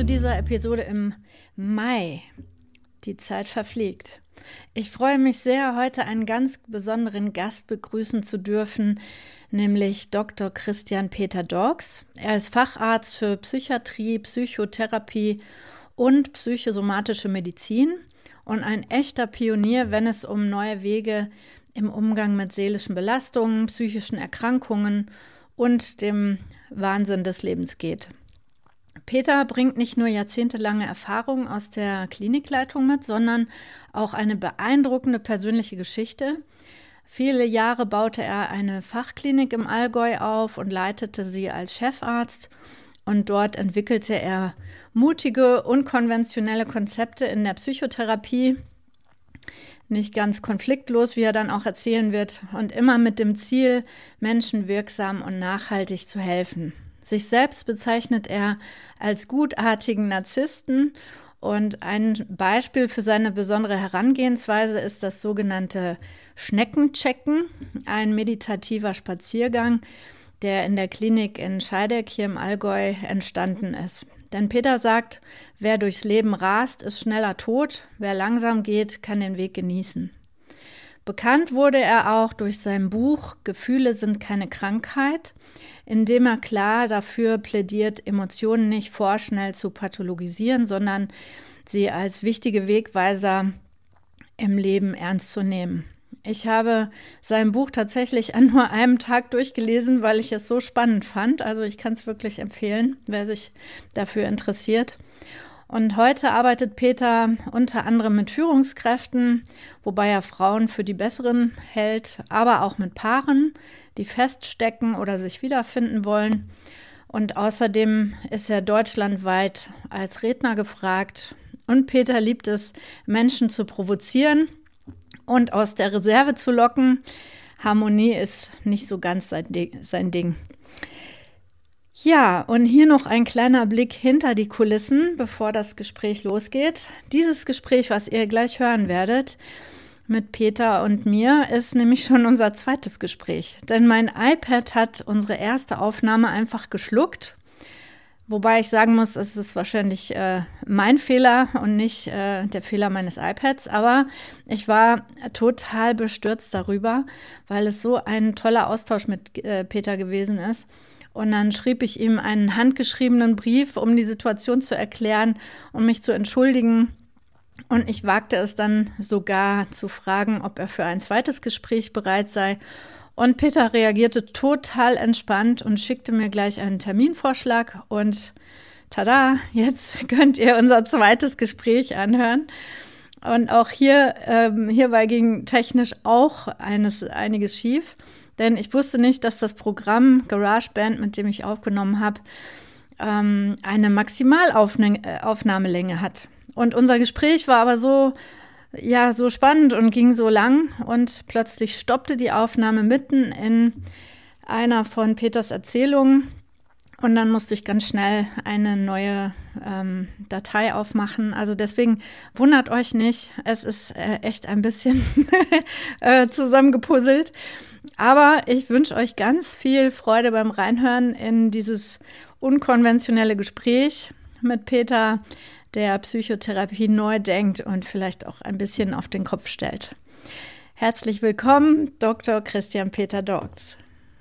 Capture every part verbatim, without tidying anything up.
zu dieser Episode im Mai. Die Zeit verfliegt. Ich freue mich sehr, heute einen ganz besonderen Gast begrüßen zu dürfen, nämlich Doktor Christian Peter Dorx. Er ist Facharzt für Psychiatrie, Psychotherapie und psychosomatische Medizin und ein echter Pionier, wenn es um neue Wege im Umgang mit seelischen Belastungen, psychischen Erkrankungen und dem Wahnsinn des Lebens geht. Peter bringt nicht nur jahrzehntelange Erfahrung aus der Klinikleitung mit, sondern auch eine beeindruckende persönliche Geschichte. Viele Jahre baute er eine Fachklinik im Allgäu auf und leitete sie als Chefarzt. Und dort entwickelte er mutige, unkonventionelle Konzepte in der Psychotherapie. Nicht ganz konfliktlos, wie er dann auch erzählen wird, und immer mit dem Ziel, Menschen wirksam und nachhaltig zu helfen. Sich selbst bezeichnet er als gutartigen Narzissten und ein Beispiel für seine besondere Herangehensweise ist das sogenannte Schneckenchecken, ein meditativer Spaziergang, der in der Klinik in Scheideck hier im Allgäu entstanden ist. Denn Peter sagt, wer durchs Leben rast, ist schneller tot, wer langsam geht, kann den Weg genießen. Bekannt wurde er auch durch sein Buch Gefühle sind keine Krankheit, in dem er klar dafür plädiert, Emotionen nicht vorschnell zu pathologisieren, sondern sie als wichtige Wegweiser im Leben ernst zu nehmen. Ich habe sein Buch tatsächlich an nur einem Tag durchgelesen, weil ich es so spannend fand. Also ich kann es wirklich empfehlen, wer sich dafür interessiert. Und heute arbeitet Peter unter anderem mit Führungskräften, wobei er Frauen für die besseren hält, aber auch mit Paaren, die feststecken oder sich wiederfinden wollen. Und außerdem ist er deutschlandweit als Redner gefragt. Und Peter liebt es, Menschen zu provozieren und aus der Reserve zu locken. Harmonie ist nicht so ganz sein Ding. Ja, und hier noch ein kleiner Blick hinter die Kulissen, bevor das Gespräch losgeht. Dieses Gespräch, was ihr gleich hören werdet mit Peter und mir, ist nämlich schon unser zweites Gespräch. Denn mein iPad hat unsere erste Aufnahme einfach geschluckt. Wobei ich sagen muss, es ist wahrscheinlich äh, mein Fehler und nicht äh, der Fehler meines iPads. Aber ich war total bestürzt darüber, weil es so ein toller Austausch mit äh, Peter gewesen ist. Und dann schrieb ich ihm einen handgeschriebenen Brief, um die Situation zu erklären und mich zu entschuldigen. Und ich wagte es dann sogar zu fragen, ob er für ein zweites Gespräch bereit sei. Und Peter reagierte total entspannt und schickte mir gleich einen Terminvorschlag. Und tada, jetzt könnt ihr unser zweites Gespräch anhören. Und auch hier, ähm, hierbei ging technisch auch eines, einiges schief. Denn ich wusste nicht, dass das Programm GarageBand, mit dem ich aufgenommen habe, ähm, eine Maximalaufnahmelänge hat. Und unser Gespräch war aber so, ja, so spannend und ging so lang. Und plötzlich stoppte die Aufnahme mitten in einer von Peters Erzählungen. Und dann musste ich ganz schnell eine neue ähm, Datei aufmachen. Also deswegen wundert euch nicht, es ist äh, echt ein bisschen äh, zusammengepuzzelt. Aber ich wünsche euch ganz viel Freude beim Reinhören in dieses unkonventionelle Gespräch mit Peter, der Psychotherapie neu denkt und vielleicht auch ein bisschen auf den Kopf stellt. Herzlich willkommen, Doktor Christian Peter Dorx.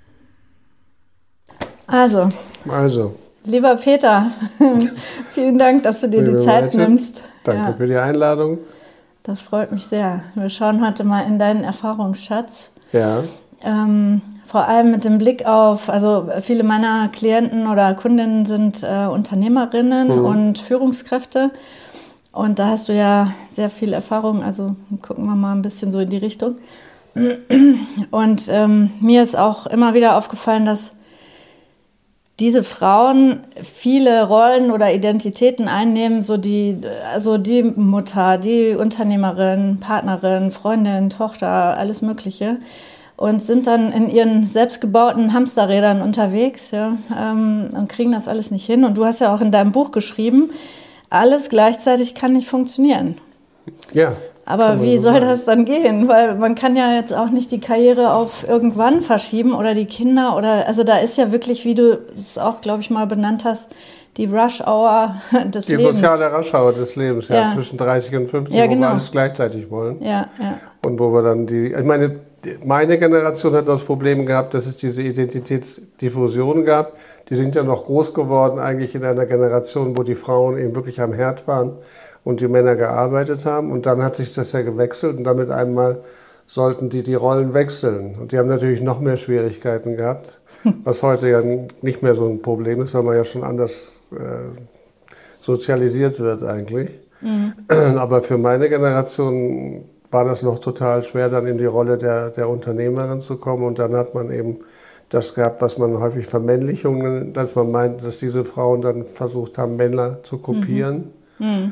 Also, also, lieber Peter, vielen Dank, dass du dir die Zeit Maite, nimmst. Danke Ja, für die Einladung. das freut mich sehr. Wir schauen heute mal in deinen Erfahrungsschatz. Ja, Ähm, vor allem mit dem Blick auf, also viele meiner Klienten oder Kundinnen sind äh, Unternehmerinnen Mhm. und Führungskräfte. Und da hast du ja sehr viel Erfahrung, also gucken wir mal ein bisschen so in die Richtung. Und ähm, mir ist auch immer wieder aufgefallen, dass diese Frauen viele Rollen oder Identitäten einnehmen, so die, also die Mutter, die Unternehmerin, Partnerin, Freundin, Tochter, alles Mögliche. Und sind dann in ihren selbstgebauten Hamsterrädern unterwegs, ja, ähm, und kriegen das alles nicht hin. Und du hast ja auch in deinem Buch geschrieben, alles gleichzeitig kann nicht funktionieren. ja. Aber kann man wie so soll sagen. das dann gehen? Weil man kann ja jetzt auch nicht die Karriere auf irgendwann verschieben oder die Kinder oder, also da ist ja wirklich, wie du es auch, glaube ich, mal benannt hast, die Rush-Hour des die Lebens. Die soziale Rush-Hour des Lebens, ja, ja, zwischen dreißig und fünfzig, ja, genau. Wo wir alles gleichzeitig wollen. Ja, ja. Und wo wir dann die, ich meine, meine Generation hat das Problem gehabt, dass es diese Identitätsdiffusion gab. Die sind ja noch groß geworden, eigentlich in einer Generation, wo die Frauen eben wirklich am Herd waren und die Männer gearbeitet haben. Und dann hat sich das ja gewechselt und damit einmal sollten die die Rollen wechseln. Und die haben natürlich noch mehr Schwierigkeiten gehabt, was heute ja nicht mehr so ein Problem ist, weil man ja schon anders äh, sozialisiert wird eigentlich. Mhm. Aber für meine Generation war das noch total schwer, dann in die Rolle der, der Unternehmerin zu kommen. Und dann hat man eben das gehabt, was man häufig Vermännlichung nennt, dass man meint, dass diese Frauen dann versucht haben, Männer zu kopieren, mhm.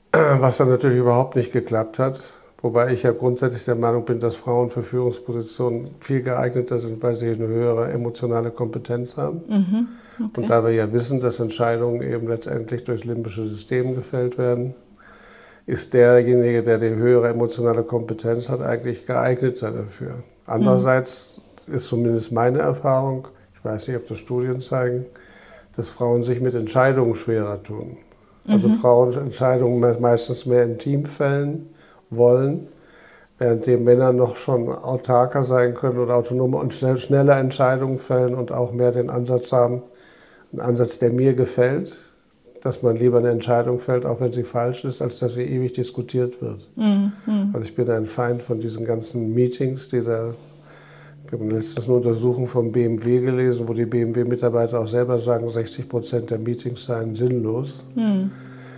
was dann natürlich überhaupt nicht geklappt hat. Wobei ich ja grundsätzlich der Meinung bin, dass Frauen für Führungspositionen viel geeigneter sind, weil sie eine höhere emotionale Kompetenz haben. Mhm. Okay. Und da wir ja wissen, dass Entscheidungen eben letztendlich durchs limbische System gefällt werden, ist derjenige, der die höhere emotionale Kompetenz hat, eigentlich geeigneter dafür. Andererseits mhm. ist zumindest meine Erfahrung, ich weiß nicht, ob das Studien zeigen, dass Frauen sich mit Entscheidungen schwerer tun. Also mhm. Frauen Entscheidungen meistens mehr im Team fällen wollen, während die Männer noch schon autarker sein können oder autonomer und schnell, schneller Entscheidungen fällen und auch mehr den Ansatz haben, einen Ansatz, der mir gefällt, dass man lieber eine Entscheidung fällt, auch wenn sie falsch ist, als dass sie ewig diskutiert wird. Mhm. Also ich bin ein Feind von diesen ganzen Meetings, dieser, ich habe letztens eine Untersuchung vom B M W gelesen, wo die B M W-Mitarbeiter auch selber sagen, sechzig Prozent der Meetings seien sinnlos. Mhm.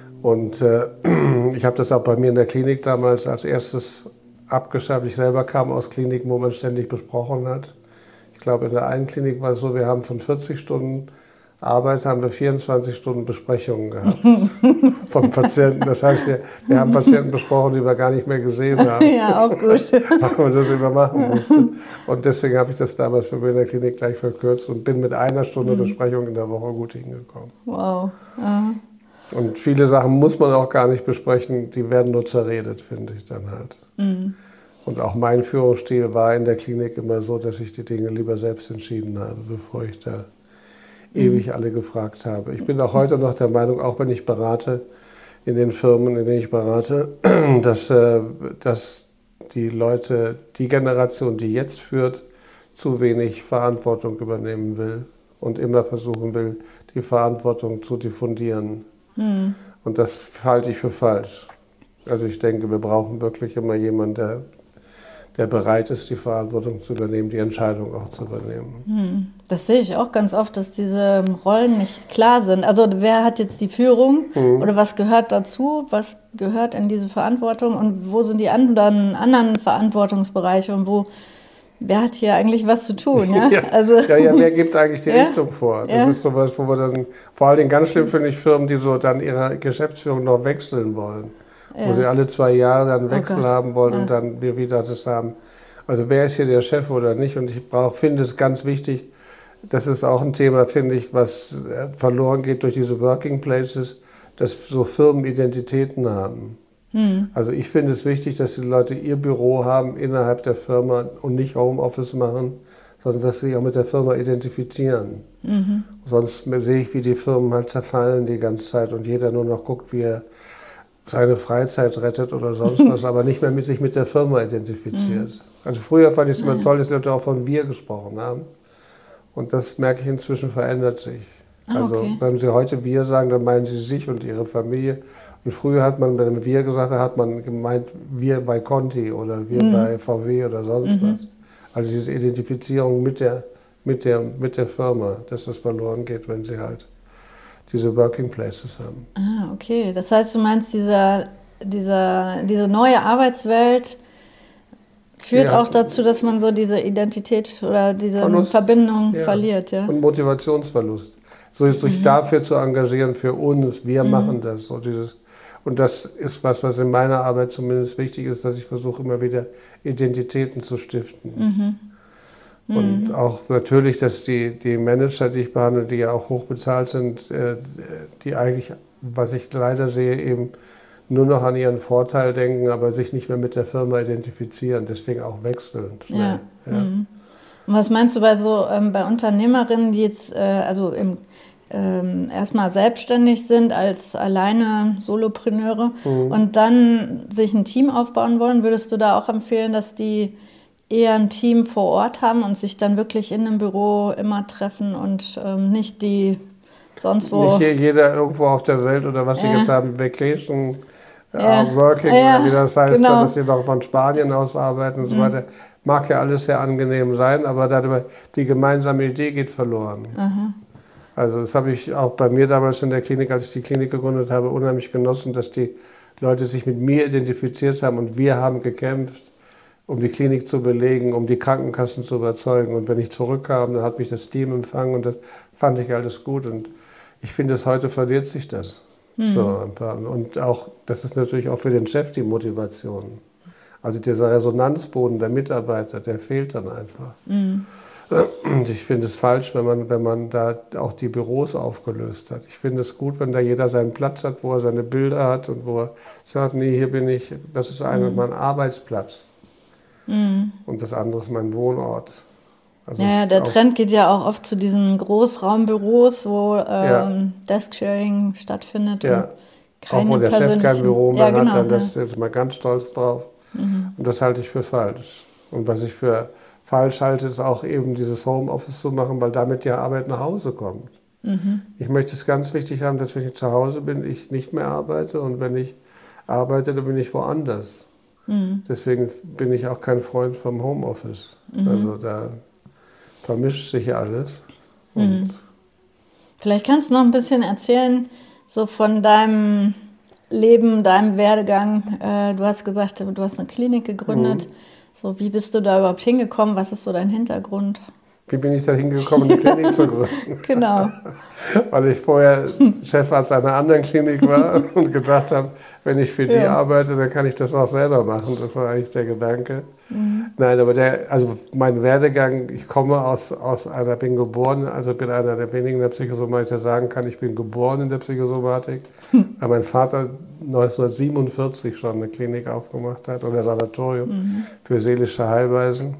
Und äh, ich habe das auch bei mir in der Klinik damals als erstes abgeschafft. Ich selber kam aus Kliniken, wo man ständig besprochen hat. Ich glaube, in der einen Klinik war es so, wir haben von vierzig Stunden Arbeit haben wir vierundzwanzig Stunden Besprechungen gehabt vom Patienten. Das heißt, wir, wir haben Patienten besprochen, die wir gar nicht mehr gesehen haben. Ja, auch gut. Weil man das immer machen musste. Und deswegen habe ich das damals für mich in der Klinik gleich verkürzt und bin mit einer Stunde mhm. Besprechung in der Woche gut hingekommen. Wow. Aha. Und viele Sachen muss man auch gar nicht besprechen, die werden nur zerredet, finde ich dann halt. Mhm. Und auch mein Führungsstil war in der Klinik immer so, dass ich die Dinge lieber selbst entschieden habe, bevor ich da mhm. ewig alle gefragt habe. Ich bin auch heute noch der Meinung, auch wenn ich berate in den Firmen, in denen ich berate, dass, äh, dass die Leute, die Generation, die jetzt führt, zu wenig Verantwortung übernehmen will und immer versuchen will, die Verantwortung zu diffundieren. Mhm. Und das halte ich für falsch. Also ich denke, wir brauchen wirklich immer jemanden, der, der bereit ist, die Verantwortung zu übernehmen, die Entscheidung auch zu übernehmen. Mhm. Das sehe ich auch ganz oft, dass diese Rollen nicht klar sind. Also wer hat jetzt die Führung mhm. oder was gehört dazu, was gehört in diese Verantwortung und wo sind die anderen, anderen Verantwortungsbereiche und wo wer hat hier eigentlich was zu tun? Ja, ja, also, ja, ja, wer gibt eigentlich die ja? Richtung vor? Das ja. ist sowas, wo wir dann, vor allen Dingen ganz schlimm finde ich Firmen, die so dann ihre Geschäftsführung noch wechseln wollen. Ja. Wo sie alle zwei Jahre dann einen Wechsel oh haben wollen ja. und dann wir wieder das haben. Also wer ist hier der Chef oder nicht? Und ich brauche, finde es ganz wichtig, das ist auch ein Thema, finde ich, was verloren geht durch diese Working Places, dass so Firmen Identitäten haben. Hm. Also ich finde es wichtig, dass die Leute ihr Büro haben innerhalb der Firma und nicht Homeoffice machen, sondern dass sie sich auch mit der Firma identifizieren. Mhm. Sonst sehe ich, wie die Firmen halt zerfallen die ganze Zeit und jeder nur noch guckt, wie er seine Freizeit rettet oder sonst was, aber nicht mehr mit sich mit der Firma identifiziert. Mhm. Also früher fand ich es immer ja. toll, dass die Leute auch von wir gesprochen haben. Und das merke ich inzwischen verändert sich. Ah, also okay. wenn sie heute wir sagen, dann meinen sie sich und ihre Familie. Und früher hat man, wenn wir gesagt hat, hat man gemeint, wir bei Conti oder wir mhm. bei V W oder sonst mhm. was. Also diese Identifizierung mit der, mit, der, mit der Firma, dass das verloren geht, wenn sie halt diese Working Places haben. Ah, okay. Das heißt, du meinst, dieser, dieser, diese neue Arbeitswelt führt ja. auch dazu, dass man so diese Identität oder diese Verlust, Verbindung ja. verliert. Ja? Und Motivationsverlust. So sich mhm. dafür zu engagieren, für uns, wir mhm. machen das. So dieses, und das ist was, was in meiner Arbeit zumindest wichtig ist, dass ich versuche, immer wieder Identitäten zu stiften. Mhm. Und mhm. auch natürlich, dass die, die Manager, die ich behandle, die ja auch hoch bezahlt sind, äh, die eigentlich, was ich leider sehe, eben nur noch an ihren Vorteil denken, aber sich nicht mehr mit der Firma identifizieren, deswegen auch wechseln schnell. Ja. Ja. Mhm. Und was meinst du bei so ähm, bei Unternehmerinnen, die jetzt, äh, also im ähm, erstmal selbstständig sind als alleine Solopreneure mhm. und dann sich ein Team aufbauen wollen, würdest du da auch empfehlen, dass die eher ein Team vor Ort haben und sich dann wirklich in einem Büro immer treffen und ähm, nicht die sonst wo... Nicht hier jeder irgendwo auf der Welt oder was ja. sie jetzt haben, Vacation, ja. uh, Working, ja, oder wie das heißt, genau. dass sie noch von Spanien aus arbeiten und so mhm. weiter. Mag ja alles sehr angenehm sein, aber darüber, die gemeinsame Idee geht verloren. Aha. Also das habe ich auch bei mir damals in der Klinik, als ich die Klinik gegründet habe, unheimlich genossen, dass die Leute sich mit mir identifiziert haben und wir haben gekämpft, um die Klinik zu belegen, um die Krankenkassen zu überzeugen. Und wenn ich zurückkam, dann hat mich das Team empfangen und das fand ich alles gut. Und ich finde, es heute verliert sich das. Mhm. So, und auch, das ist natürlich auch für den Chef die Motivation. Also dieser Resonanzboden der Mitarbeiter, der fehlt dann einfach. Mhm. Und ich finde es falsch, wenn man, wenn man da auch die Büros aufgelöst hat. Ich finde es gut, wenn da jeder seinen Platz hat, wo er seine Bilder hat und wo er sagt, nee, hier bin ich, das ist ein, mhm. mein Arbeitsplatz. Mhm. Und das andere ist mein Wohnort. Also ja, der Trend geht ja auch oft zu diesen Großraumbüros, wo ähm, ja. Desk-Sharing stattfindet. Ja, und keine auch wo der Chef kein Büro mehr ja, genau, hat, dann ja. ist er mal ganz stolz drauf. Mhm. Und das halte ich für falsch. Und was ich für falsch halte, ist auch eben dieses Homeoffice zu machen, weil damit die Arbeit nach Hause kommt. Mhm. Ich möchte es ganz wichtig haben, dass wenn ich zu Hause bin, ich nicht mehr arbeite und wenn ich arbeite, dann bin ich woanders. Mhm. Deswegen bin ich auch kein Freund vom Homeoffice. Mhm. Also da vermischt sich alles. Und mhm. Vielleicht kannst du noch ein bisschen erzählen, so von deinem Leben, deinem Werdegang. Äh, du hast gesagt, du hast eine Klinik gegründet. Mhm. So, wie bist du da überhaupt hingekommen? Was ist so dein Hintergrund? Wie bin ich da hingekommen, eine Klinik zu gründen? Genau. Weil ich vorher Chefarzt einer anderen Klinik war und gedacht habe, wenn ich für die ja. arbeite, dann kann ich das auch selber machen. Das war eigentlich der Gedanke. Mhm. Nein, aber der, also mein Werdegang, ich komme aus, aus einer, bin geboren, also bin einer der wenigen in der Psychosomatik, der sagen kann, ich bin geboren in der Psychosomatik, weil mein Vater neunzehnhundertsiebenundvierzig schon eine Klinik aufgemacht hat oder ein Sanatorium mhm. für seelische Heilweisen.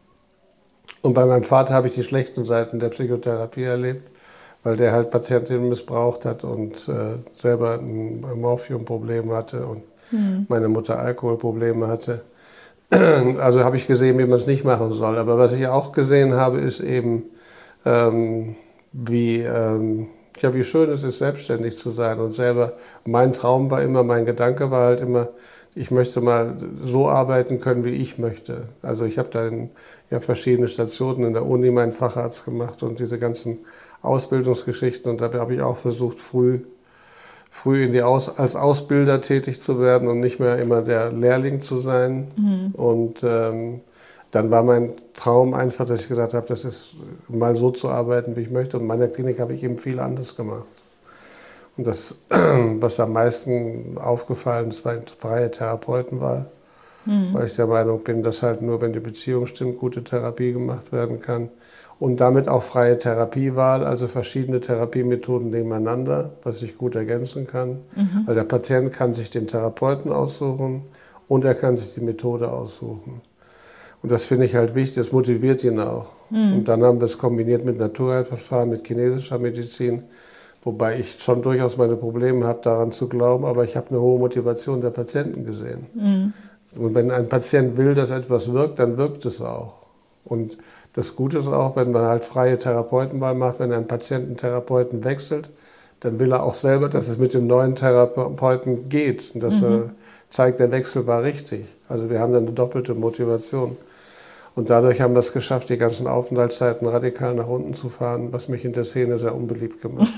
Und bei meinem Vater habe ich die schlechten Seiten der Psychotherapie erlebt, weil der halt Patientinnen missbraucht hat und äh, selber ein Morphiumproblem hatte und mhm. meine Mutter Alkoholprobleme hatte. Also habe ich gesehen, wie man es nicht machen soll. Aber was ich auch gesehen habe, ist eben, ähm, wie, ähm, ja, wie schön es ist, selbstständig zu sein und selber. Mein Traum war immer, mein Gedanke war halt immer, ich möchte mal so arbeiten können, wie ich möchte. Also ich habe da in, ich habe verschiedene Stationen in der Uni meinen Facharzt gemacht und diese ganzen Ausbildungsgeschichten. Und da habe ich auch versucht, früh, früh in die Aus, als Ausbilder tätig zu werden und nicht mehr immer der Lehrling zu sein. Mhm. Und ähm, dann war mein Traum einfach, dass ich gesagt habe, das ist mal so zu arbeiten, wie ich möchte. Und in meiner Klinik habe ich eben viel anders gemacht. Und das, was am meisten aufgefallen ist, war eine freie Therapeutenwahl. Mhm. Weil ich der Meinung bin, dass halt nur, wenn die Beziehung stimmt, gute Therapie gemacht werden kann. Und damit auch freie Therapiewahl, also verschiedene Therapiemethoden nebeneinander, was ich gut ergänzen kann. Mhm. Weil der Patient kann sich den Therapeuten aussuchen und er kann sich die Methode aussuchen. Und das finde ich halt wichtig, das motiviert ihn auch. Mhm. Und dann haben wir es kombiniert mit Naturheilverfahren, mit chinesischer Medizin. Wobei ich schon durchaus meine Probleme habe, daran zu glauben, aber ich habe eine hohe Motivation der Patienten gesehen. Mhm. Und wenn ein Patient will, dass etwas wirkt, dann wirkt es auch. Und das Gute ist auch, wenn man halt freie Therapeutenwahl macht, wenn ein Patient einen Therapeuten wechselt, dann will er auch selber, dass es mit dem neuen Therapeuten geht. Und dass mhm. er zeigt, der Wechsel war richtig. Also wir haben dann eine doppelte Motivation. Und dadurch haben wir es geschafft, die ganzen Aufenthaltszeiten radikal nach unten zu fahren, was mich in der Szene sehr unbeliebt gemacht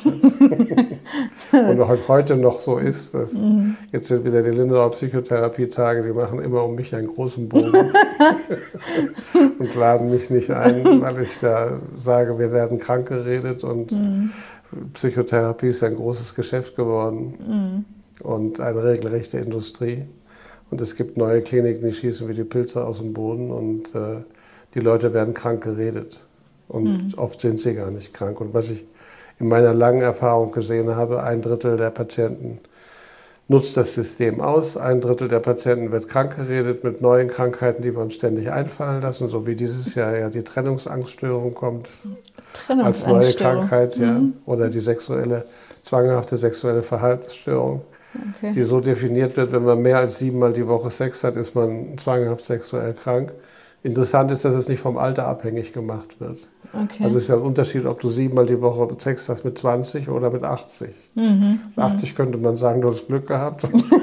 hat. Und auch heute noch so ist. Dass mhm. Jetzt sind wieder die Lindauer Psychotherapie-Tage, die machen immer um mich einen großen Bogen und laden mich nicht ein, weil ich da sage, wir werden krank geredet und mhm. Psychotherapie ist ein großes Geschäft geworden mhm. und eine regelrechte Industrie. Und es gibt neue Kliniken, die schießen wie die Pilze aus dem Boden und äh, die Leute werden krank geredet. Und mhm. oft sind sie gar nicht krank. Und was ich in meiner langen Erfahrung gesehen habe, ein Drittel der Patienten nutzt das System aus. Ein Drittel der Patienten wird krank geredet mit neuen Krankheiten, die wir uns ständig einfallen lassen, so wie dieses Jahr ja die Trennungsangststörung kommt als neue Krankheit, ja, mhm. oder die sexuelle, zwanghafte sexuelle Verhaltensstörung, okay. die so definiert wird, wenn man mehr als siebenmal die Woche Sex hat, ist man zwanghaft sexuell krank. Interessant ist, dass es nicht vom Alter abhängig gemacht wird. Okay. Also es ist ja ein Unterschied, ob du siebenmal die Woche Sex hast mit zwanzig oder mit achtzig. Mhm. Mit achtzig könnte man sagen, du hast Glück gehabt.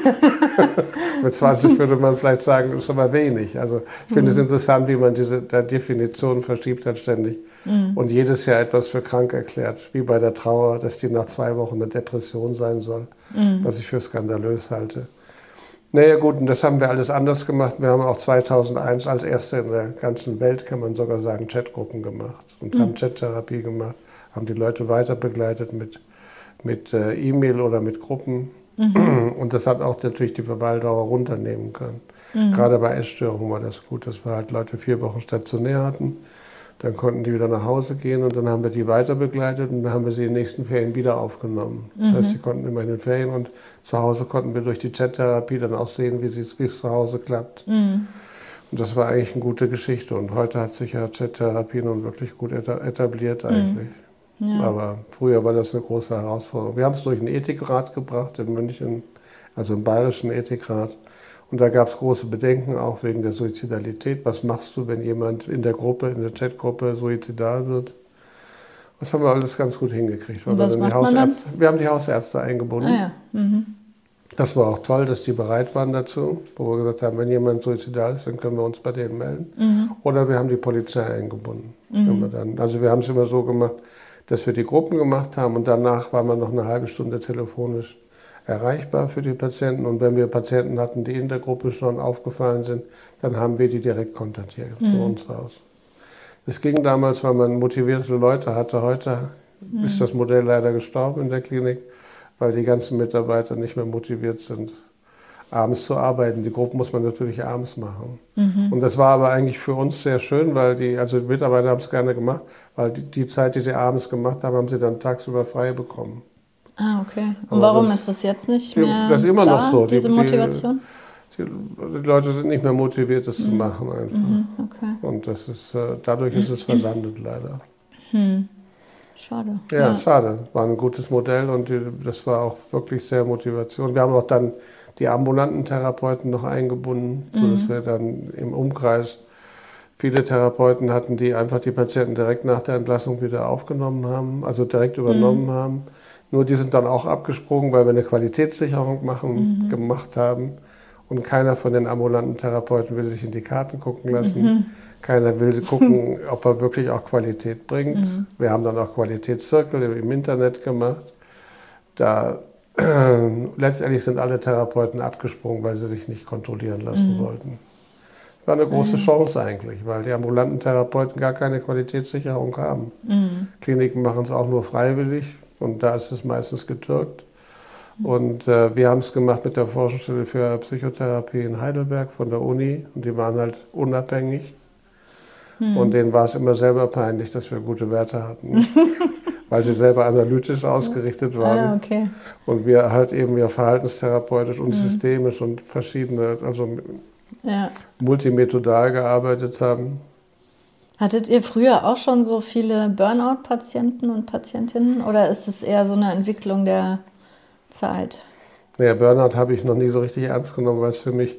Mit zwanzig würde man vielleicht sagen, das ist aber wenig. Also ich finde mhm. es interessant, wie man diese Definition verschiebt hat ständig. Mhm. Und jedes Jahr etwas für krank erklärt, wie bei der Trauer, dass die nach zwei Wochen eine Depression sein soll, mhm. was ich für skandalös halte. Naja gut, und das haben wir alles anders gemacht. Wir haben auch zweitausendeins als Erste in der ganzen Welt, kann man sogar sagen, Chatgruppen gemacht und mhm. haben Chattherapie gemacht, haben die Leute weiter begleitet mit, mit äh, E-Mail oder mit Gruppen. Mhm. Und das hat auch natürlich die Verweildauer runternehmen können. Mhm. Gerade bei Essstörungen war das gut, dass wir halt Leute vier Wochen stationär hatten. Dann konnten die wieder nach Hause gehen und dann haben wir die weiter begleitet und dann haben wir sie in den nächsten Ferien wieder aufgenommen. Das mhm. heißt, sie konnten immer in den Ferien und zu Hause konnten wir durch die Chattherapie dann auch sehen, wie es zu Hause klappt. Mhm. Und das war eigentlich eine gute Geschichte und heute hat sich ja Chattherapie nun wirklich gut etabliert eigentlich. Mhm. Ja. Aber früher war das eine große Herausforderung. Wir haben es durch einen Ethikrat gebracht in München, also einen bayerischen Ethikrat. Und da gab es große Bedenken, auch wegen der Suizidalität. Was machst du, wenn jemand in der Gruppe, in der Chatgruppe suizidal wird? Das haben wir alles ganz gut hingekriegt. Und was macht man dann? Wir haben die Hausärzte eingebunden. Ah, ja. Mhm. Das war auch toll, dass die bereit waren dazu, wo wir gesagt haben, wenn jemand suizidal ist, dann können wir uns bei denen melden. Mhm. Oder wir haben die Polizei eingebunden. Mhm. Wir dann, also wir haben es immer so gemacht, dass wir die Gruppen gemacht haben und danach waren wir noch eine halbe Stunde telefonisch erreichbar für die Patienten. Und wenn wir Patienten hatten, die in der Gruppe schon aufgefallen sind, dann haben wir die direkt kontaktiert mhm. von uns aus. Es ging damals, weil man motivierte Leute hatte. Heute mhm. ist das Modell leider gestorben in der Klinik, weil die ganzen Mitarbeiter nicht mehr motiviert sind, abends zu arbeiten. Die Gruppen muss man natürlich abends machen. Mhm. Und das war aber eigentlich für uns sehr schön, weil die, also die Mitarbeiter haben es gerne gemacht, weil die, die Zeit, die sie abends gemacht haben, haben sie dann tagsüber frei bekommen. Ah, okay. Und aber warum das, ist das jetzt nicht mehr das ist immer da, noch so. diese die, Motivation? Die, die, die Leute sind nicht mehr motiviert, das mhm. zu machen einfach. Mhm, okay. Und das ist, dadurch ist es versandet leider. Hm. Schade. Ja, ja, schade. War ein gutes Modell und die, das war auch wirklich sehr Motivation. Wir haben auch dann die ambulanten Therapeuten noch eingebunden, mhm. sodass wir dann im Umkreis viele Therapeuten hatten, die einfach die Patienten direkt nach der Entlassung wieder aufgenommen haben, also direkt übernommen mhm. haben. Nur die sind dann auch abgesprungen, weil wir eine Qualitätssicherung machen, mhm. gemacht haben. Und keiner von den ambulanten Therapeuten will sich in die Karten gucken lassen. Mhm. Keiner will gucken, ob er wirklich auch Qualität bringt. Mhm. Wir haben dann auch Qualitätszirkel im Internet gemacht. Da äh, letztendlich sind alle Therapeuten abgesprungen, weil sie sich nicht kontrollieren lassen mhm. wollten. Das war eine große mhm. Chance eigentlich, weil die ambulanten Therapeuten gar keine Qualitätssicherung haben. Mhm. Kliniken machen es auch nur freiwillig. Und da ist es meistens getürkt. Und äh, wir haben es gemacht mit der Forschungsstelle für Psychotherapie in Heidelberg von der Uni. Und die waren halt unabhängig. Hm. Und denen war es immer selber peinlich, dass wir gute Werte hatten. Weil sie selber analytisch ausgerichtet waren. Ah, okay. Und wir halt eben ja verhaltenstherapeutisch und hm. systemisch und verschiedene, also ja. multimethodal gearbeitet haben. Hattet ihr früher auch schon so viele Burnout-Patienten und Patientinnen oder ist es eher so eine Entwicklung der Zeit? Naja, Burnout habe ich noch nie so richtig ernst genommen, weil es für mich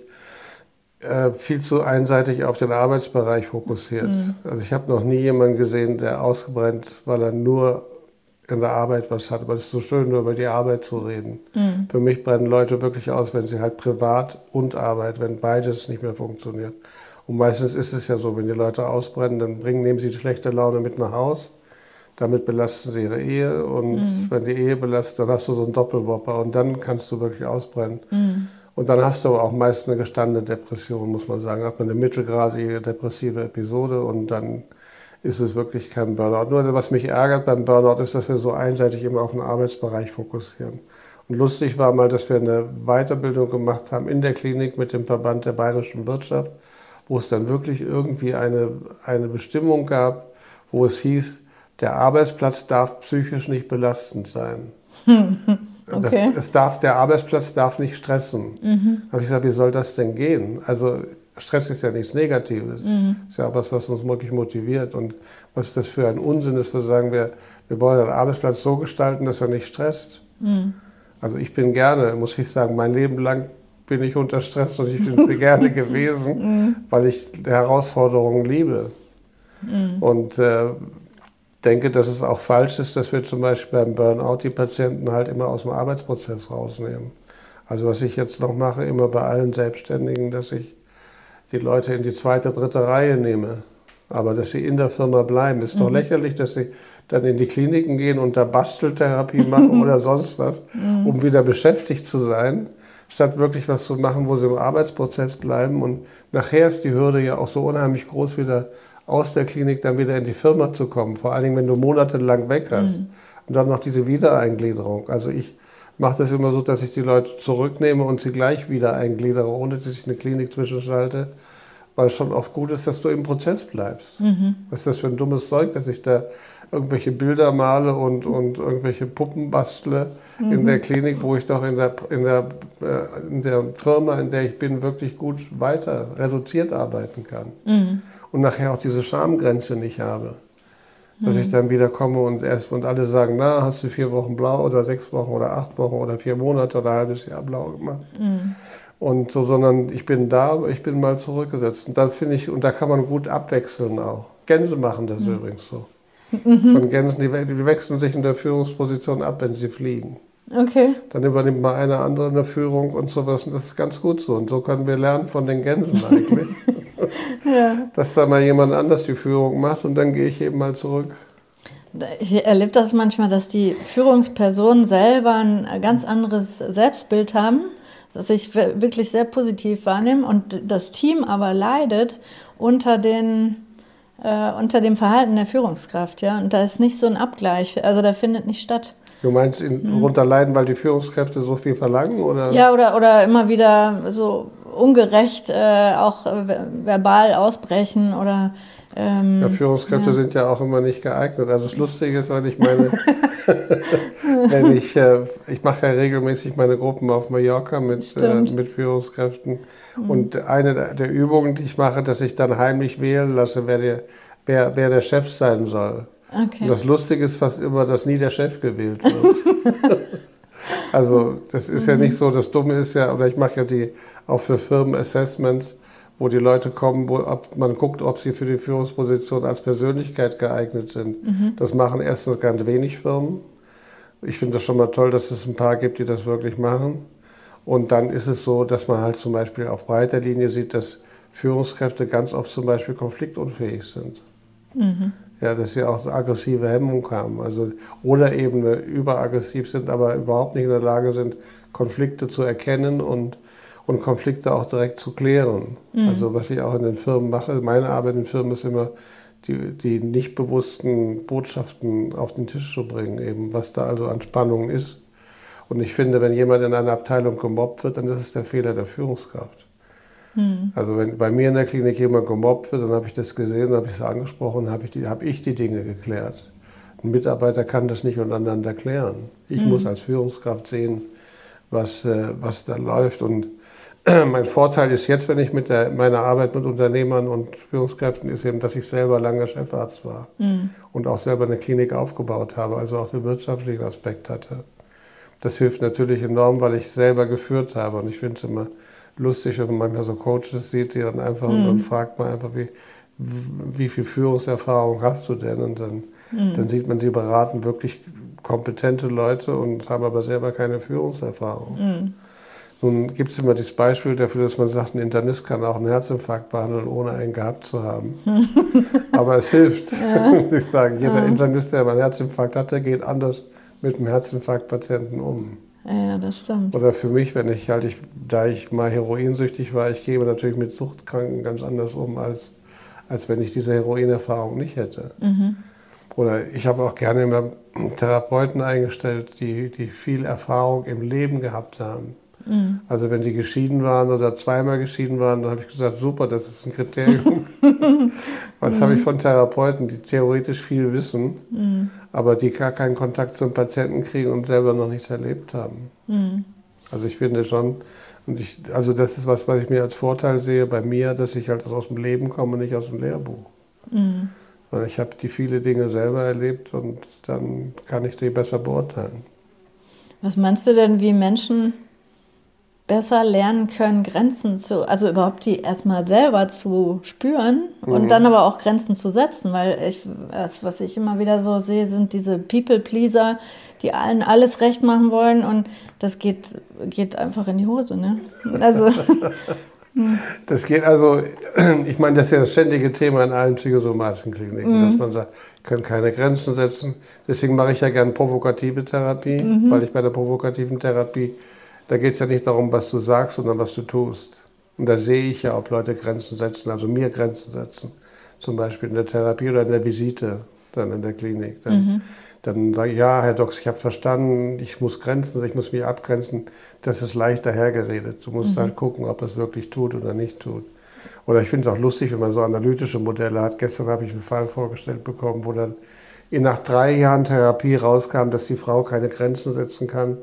äh, viel zu einseitig auf den Arbeitsbereich fokussiert. Mhm. Also ich habe noch nie jemanden gesehen, der ausgebrennt, weil er nur in der Arbeit was hat. Aber es ist so schön, nur über die Arbeit zu reden. Mhm. Für mich brennen Leute wirklich aus, wenn sie halt privat und Arbeit, wenn beides nicht mehr funktioniert. Und meistens ist es ja so, wenn die Leute ausbrennen, dann bringen, nehmen sie die schlechte Laune mit nach Haus. Damit belasten sie ihre Ehe. Und mhm. wenn die Ehe belastet, dann hast du so einen Doppelwopper. Und dann kannst du wirklich ausbrennen. Mhm. Und dann hast du aber auch meist eine gestandene Depression, muss man sagen. Hat man eine mittelgradige depressive Episode und dann ist es wirklich kein Burnout. Nur was mich ärgert beim Burnout ist, dass wir so einseitig immer auf den Arbeitsbereich fokussieren. Und lustig war mal, dass wir eine Weiterbildung gemacht haben in der Klinik mit dem Verband der Bayerischen Wirtschaft, wo es dann wirklich irgendwie eine, eine Bestimmung gab, wo es hieß, der Arbeitsplatz darf psychisch nicht belastend sein. Okay. Das, es darf, der Arbeitsplatz darf nicht stressen. Mhm. Da habe ich gesagt, wie soll das denn gehen? Also Stress ist ja nichts Negatives. Mhm. Ist ja auch was, was uns wirklich motiviert. Und was das für ein Unsinn ist, zu sagen, wir, wir wollen den Arbeitsplatz so gestalten, dass er nicht stresst. Mhm. Also ich bin gerne, muss ich sagen, mein Leben lang bin ich unter Stress und ich bin gerne gewesen, mhm. weil ich die Herausforderungen liebe. Mhm. Und äh, denke, dass es auch falsch ist, dass wir zum Beispiel beim Burnout die Patienten halt immer aus dem Arbeitsprozess rausnehmen. Also was ich jetzt noch mache, immer bei allen Selbstständigen, dass ich die Leute in die zweite, dritte Reihe nehme. Aber dass sie in der Firma bleiben, ist mhm. doch lächerlich, dass sie dann in die Kliniken gehen und da Basteltherapie machen oder sonst was, mhm. um wieder beschäftigt zu sein, statt wirklich was zu machen, wo sie im Arbeitsprozess bleiben. Und nachher ist die Hürde ja auch so unheimlich groß, wieder aus der Klinik dann wieder in die Firma zu kommen. Vor allen Dingen, wenn du monatelang weg hast. Mhm. Und dann noch diese Wiedereingliederung. Also ich mache das immer so, dass ich die Leute zurücknehme und sie gleich wieder eingliedere, ohne dass ich eine Klinik zwischenschalte. Weil es schon oft gut ist, dass du im Prozess bleibst. Mhm. Was ist das für ein dummes Zeug, dass ich da irgendwelche Bilder male und, und irgendwelche Puppen bastle mhm. in der Klinik, wo ich doch in der, in, der, in der Firma, in der ich bin, wirklich gut weiter reduziert arbeiten kann. Mhm. Und nachher auch diese Schamgrenze nicht habe. Dass mhm. ich dann wieder komme und erst und alle sagen, na, hast du vier Wochen blau oder sechs Wochen oder acht Wochen oder vier Monate oder ein halbes Jahr blau gemacht. Mhm. Und so, sondern ich bin da, ich bin mal zurückgesetzt. Und da finde ich, und da kann man gut abwechseln auch. Gänse machen das mhm. übrigens so. Mhm. Und Gänsen, die, die wechseln sich in der Führungsposition ab, wenn sie fliegen. Okay. Dann übernimmt mal eine andere eine Führung und sowas. Und das ist ganz gut so. Und so können wir lernen von den Gänsen eigentlich. Ja. Dass da mal jemand anders die Führung macht und dann gehe ich eben mal zurück. Ich erlebe das manchmal, dass die Führungspersonen selber ein ganz anderes Selbstbild haben, das ich wirklich sehr positiv wahrnehme und das Team aber leidet unter den äh, unter dem Verhalten der Führungskraft, ja, und da ist nicht so ein Abgleich, also da findet nicht statt. Du meinst in, runter leiden, weil die Führungskräfte so viel verlangen, oder? Ja, oder oder immer wieder so ungerecht äh, auch äh, verbal ausbrechen oder ähm, ja, Führungskräfte ja. sind ja auch immer nicht geeignet. Also das Lustige ist, weil ich meine, wenn ich, äh, ich mache ja regelmäßig meine Gruppen auf Mallorca mit, äh, mit Führungskräften. Mhm. Und eine der Übungen, die ich mache, dass ich dann heimlich wählen lasse, wer der, wer, wer der Chef sein soll. Okay. Und das Lustige ist fast immer, dass nie der Chef gewählt wird. Also das ist mhm. ja nicht so, das Dumme ist ja, oder ich mache ja die auch für Firmen Assessments, wo die Leute kommen, wo ob man guckt, ob sie für die Führungsposition als Persönlichkeit geeignet sind. Mhm. Das machen erstens ganz wenig Firmen. Ich finde das schon mal toll, dass es ein paar gibt, die das wirklich machen. Und dann ist es so, dass man halt zum Beispiel auf breiter Linie sieht, dass Führungskräfte ganz oft zum Beispiel konfliktunfähig sind. Mhm. Ja, dass sie auch aggressive Hemmung haben. Also, oder eben überaggressiv sind, aber überhaupt nicht in der Lage sind, Konflikte zu erkennen und und Konflikte auch direkt zu klären. Mhm. Also was ich auch in den Firmen mache, meine Arbeit in Firmen ist immer, die, die nicht bewussten Botschaften auf den Tisch zu bringen, eben was da also an Spannungen ist. Und ich finde, wenn jemand in einer Abteilung gemobbt wird, dann ist es der Fehler der Führungskraft. Mhm. Also wenn bei mir in der Klinik jemand gemobbt wird, dann habe ich das gesehen, dann habe ich es angesprochen, dann habe ich, die, habe ich die Dinge geklärt. Ein Mitarbeiter kann das nicht untereinander klären. Ich mhm. muss als Führungskraft sehen, was, was da läuft. Und mein Vorteil ist jetzt, wenn ich mit der, meiner Arbeit mit Unternehmern und Führungskräften ist eben, dass ich selber lange Chefarzt war mhm. und auch selber eine Klinik aufgebaut habe, also auch den wirtschaftlichen Aspekt hatte. Das hilft natürlich enorm, weil ich selber geführt habe und ich finde es immer lustig, wenn man manchmal so Coaches sieht, die dann einfach mhm. und dann fragt man einfach, wie, wie viel Führungserfahrung hast du denn? Und dann, mhm. dann sieht man, sie beraten wirklich kompetente Leute und haben aber selber keine Führungserfahrung. Mhm. Nun gibt es immer das Beispiel dafür, dass man sagt, ein Internist kann auch einen Herzinfarkt behandeln, ohne einen gehabt zu haben. Aber es hilft. Ja. Ich sage, jeder ja. Internist, der einen Herzinfarkt hat, der geht anders mit einem Herzinfarktpatienten um. Ja, das stimmt. Oder für mich, wenn ich halt, ich, da ich mal heroinsüchtig war, ich gehe natürlich mit Suchtkranken ganz anders um, als, als wenn ich diese Heroinerfahrung nicht hätte. Mhm. Oder ich habe auch gerne immer Therapeuten eingestellt, die, die viel Erfahrung im Leben gehabt haben. Mhm. Also wenn sie geschieden waren oder zweimal geschieden waren, dann habe ich gesagt, super, das ist ein Kriterium. Das mhm. habe ich von Therapeuten, die theoretisch viel wissen, mhm. aber die gar keinen Kontakt zum Patienten kriegen und selber noch nichts erlebt haben. Mhm. Also ich finde schon, und ich, also das ist was, was ich mir als Vorteil sehe bei mir, dass ich halt aus dem Leben komme, nicht aus dem Lehrbuch. Mhm. Ich habe die viele Dinge selber erlebt und dann kann ich sie besser beurteilen. Was meinst du denn, wie Menschen besser lernen können, Grenzen zu, also überhaupt die erstmal selber zu spüren und mhm. dann aber auch Grenzen zu setzen? Weil ich, das, was ich immer wieder so sehe, sind diese People-Pleaser, die allen alles recht machen wollen und das geht, geht einfach in die Hose, ne? Also... Das geht also, ich meine, das ist ja das ständige Thema in allen psychosomatischen Kliniken, mhm. dass man sagt, können keine Grenzen setzen. Deswegen mache ich ja gerne provokative Therapie, mhm. weil ich bei der provokativen Therapie, da geht es ja nicht darum, was du sagst, sondern was du tust. Und da sehe ich ja, ob Leute Grenzen setzen, also mir Grenzen setzen. Zum Beispiel in der Therapie oder in der Visite, dann in der Klinik. Dann, mhm. dann sage ich, ja, Herr Dox, ich habe verstanden, ich muss Grenzen, ich muss mich abgrenzen. Das ist leicht dahergeredet. Du musst mhm. halt gucken, ob es wirklich tut oder nicht tut. Oder ich finde es auch lustig, wenn man so analytische Modelle hat. Gestern habe ich einen Fall vorgestellt bekommen, wo dann nach drei Jahren Therapie rauskam, dass die Frau keine Grenzen setzen kann,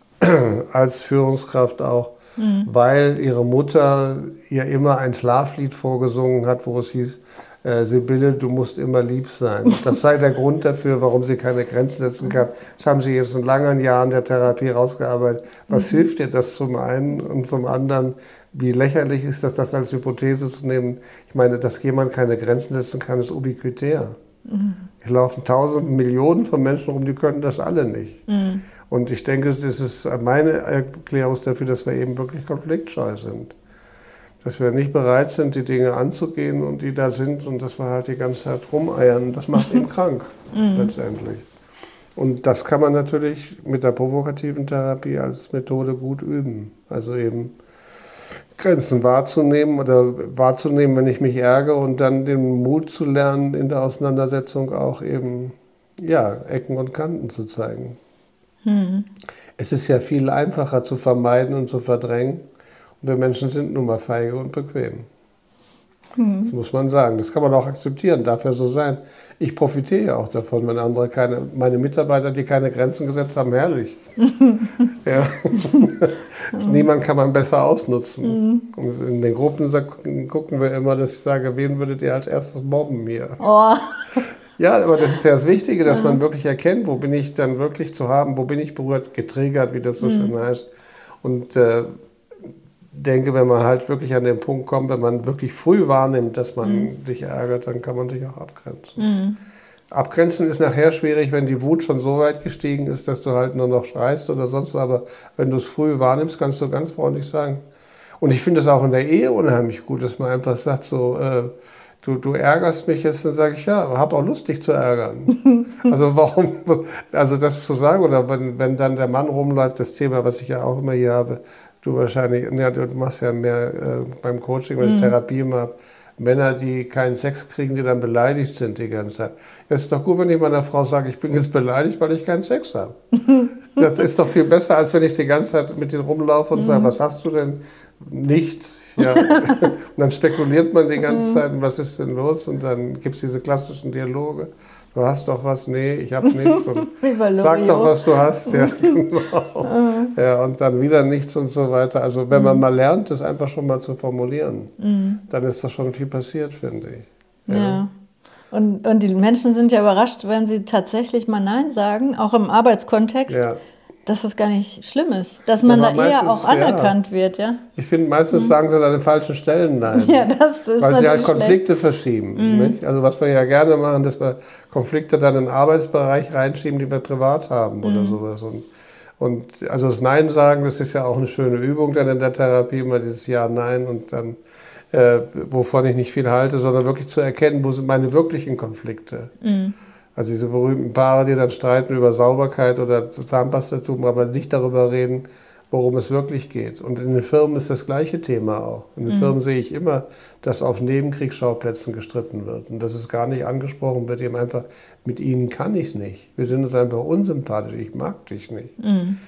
als Führungskraft auch, mhm. weil ihre Mutter ihr immer ein Schlaflied vorgesungen hat, wo es hieß, äh, Sibylle, du musst immer lieb sein. Das sei der Grund dafür, warum sie keine Grenzen setzen kann. Das haben sie jetzt in langen Jahren der Therapie rausgearbeitet. Was mhm. hilft dir das zum einen und zum anderen? Wie lächerlich ist das, das als Hypothese zu nehmen? Ich meine, dass jemand keine Grenzen setzen kann, ist ubiquitär. Mhm. Hier laufen tausend Millionen von Menschen rum, die können das alle nicht. Mhm. Und ich denke, das ist meine Erklärung dafür, dass wir eben wirklich konfliktscheu sind. Dass wir nicht bereit sind, die Dinge anzugehen und die da sind und dass wir halt die ganze Zeit rumeiern. Das macht ihn krank, mhm. letztendlich. Und das kann man natürlich mit der provokativen Therapie als Methode gut üben. Also eben Grenzen wahrzunehmen oder wahrzunehmen, wenn ich mich ärgere und dann den Mut zu lernen, in der Auseinandersetzung auch eben ja, Ecken und Kanten zu zeigen. Mhm. Es ist ja viel einfacher zu vermeiden und zu verdrängen. Und wir Menschen sind nun mal feige und bequem. Mhm. Das muss man sagen. Das kann man auch akzeptieren, darf ja so sein. Ich profitiere ja auch davon, wenn andere keine, meine Mitarbeiter, die keine Grenzen gesetzt haben, herrlich. Ja. Niemand kann man besser ausnutzen. Mhm. Und in den Gruppen gucken wir immer, dass ich sage, wen würdet ihr als erstes mobben hier? Oh. Ja, aber das ist ja das Wichtige, dass man wirklich erkennt, wo bin ich dann wirklich zu haben, wo bin ich berührt, getriggert, wie das so mhm. schön heißt. Und äh, denke, wenn man halt wirklich an den Punkt kommt, wenn man wirklich früh wahrnimmt, dass man mhm. sich ärgert, dann kann man sich auch abgrenzen. Mhm. Abgrenzen ist nachher schwierig, wenn die Wut schon so weit gestiegen ist, dass du halt nur noch schreist oder sonst was. Aber wenn du es früh wahrnimmst, kannst du ganz freundlich sagen. Und ich finde es auch in der Ehe unheimlich gut, dass man einfach sagt, so, äh, du, du ärgerst mich jetzt, dann sage ich, ja, hab auch Lust, dich zu ärgern. Also warum, also das zu sagen, oder wenn, wenn dann der Mann rumläuft, das Thema, was ich ja auch immer hier habe, du wahrscheinlich, ja, du machst ja mehr äh, beim Coaching, wenn ich mhm. Therapie mache, Männer, die keinen Sex kriegen, die dann beleidigt sind die ganze Zeit. Es ist doch gut, wenn ich meiner Frau sage, ich bin jetzt beleidigt, weil ich keinen Sex habe. Das ist doch viel besser, als wenn ich die ganze Zeit mit denen rumlaufe und mhm. sage, was hast du denn? Nichts. Ja. Und dann spekuliert man die ganze Zeit, was ist denn los? Und dann gibt es diese klassischen Dialoge. Du hast doch was? Nee, ich habe nichts. Und sag doch, was du hast. Ja, genau. Ja, und dann wieder nichts und so weiter. Also wenn man mal lernt, das einfach schon mal zu formulieren, mhm. dann ist doch schon viel passiert, finde ich. Ja. ja. Und, und die Menschen sind ja überrascht, wenn sie tatsächlich mal Nein sagen, auch im Arbeitskontext. Ja. Dass das gar nicht schlimm ist, dass man ja, da eher auch anerkannt ja. wird, ja. Ich finde, meistens mhm. sagen sie an den falschen Stellen Nein. Ja, das ist weil sie halt Konflikte schlecht. verschieben. Mhm. Nicht? Also was wir ja gerne machen, dass wir Konflikte dann in den Arbeitsbereich reinschieben, die wir privat haben mhm. oder sowas. Und, und also das Nein sagen, das ist ja auch eine schöne Übung dann in der Therapie, immer dieses Ja, Nein und dann, äh, wovon ich nicht viel halte, sondern wirklich zu erkennen, wo sind meine wirklichen Konflikte. Mhm. Also diese berühmten Paare, die dann streiten über Sauberkeit oder Zahnpastatum, aber nicht darüber reden, worum es wirklich geht. Und in den Firmen ist das gleiche Thema auch. In den mhm. Firmen sehe ich immer, dass auf Nebenkriegsschauplätzen gestritten wird. Und dass es gar nicht angesprochen wird, eben einfach, mit ihnen kann ich nicht. Wir sind uns einfach unsympathisch, ich mag dich nicht. Mhm.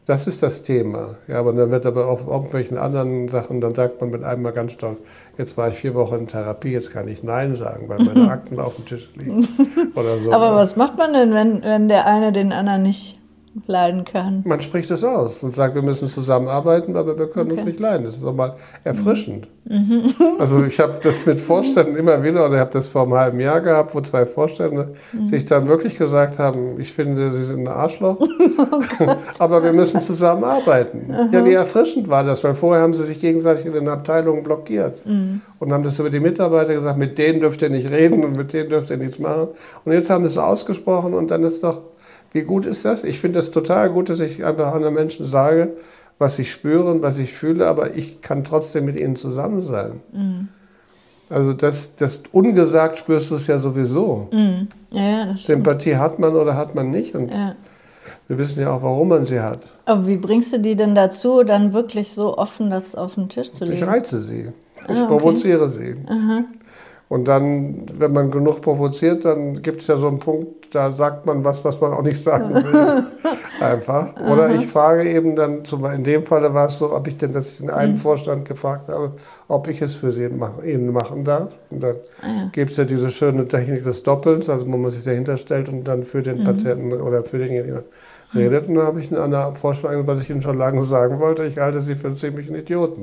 Das ist das Thema. Ja, aber dann wird aber auf irgendwelchen anderen Sachen, dann sagt man mit einem Mal ganz stolz, jetzt war ich vier Wochen in Therapie, jetzt kann ich Nein sagen, weil meine Akten auf dem Tisch liegen. Oder so. Aber was macht man denn, wenn, wenn der eine den anderen nicht leiden kann? Man spricht es aus und sagt, wir müssen zusammenarbeiten, aber wir können Okay. uns nicht leiden. Das ist doch mal erfrischend. Mhm. Also ich habe das mit Vorständen immer wieder, oder ich habe das vor einem halben Jahr gehabt, wo zwei Vorstände mhm. sich dann wirklich gesagt haben, ich finde, sie sind ein Arschloch, oh aber wir müssen zusammenarbeiten. Aha. Ja, wie erfrischend war das, weil vorher haben sie sich gegenseitig in den Abteilungen blockiert mhm. und haben das über die Mitarbeiter gesagt, mit denen dürft ihr nicht reden und mit denen dürft ihr nichts machen. Und jetzt haben sie es ausgesprochen und dann ist doch, wie gut ist das? Ich finde es total gut, dass ich einfach anderen Menschen sage, was ich spüre und was ich fühle, aber ich kann trotzdem mit ihnen zusammen sein. Mhm. Also das, das ungesagt spürst du es ja sowieso. Mhm. Ja, ja, das stimmt. Sympathie hat man oder hat man nicht und ja. wir wissen ja auch, warum man sie hat. Aber wie bringst du die denn dazu, dann wirklich so offen das auf den Tisch zu legen? Ich reize sie, ich ah, okay. provoziere sie. Aha. Und dann, wenn man genug provoziert, dann gibt es ja so einen Punkt, da sagt man was, was man auch nicht sagen will. Einfach. Oder Aha. ich frage eben dann, in dem Fall war es so, ob ich denn das den einen mhm. Vorstand gefragt habe, ob ich es für sie machen, ihnen machen darf. Und dann ah, ja. gibt es ja diese schöne Technik des Doppelns, also wo man sich dahinter stellt und dann für den mhm. Patienten oder für denjenigen redet. Und dann habe ich einen anderen Vorschlag, was ich Ihnen schon lange sagen wollte, ich halte Sie für einen ziemlichen Idioten.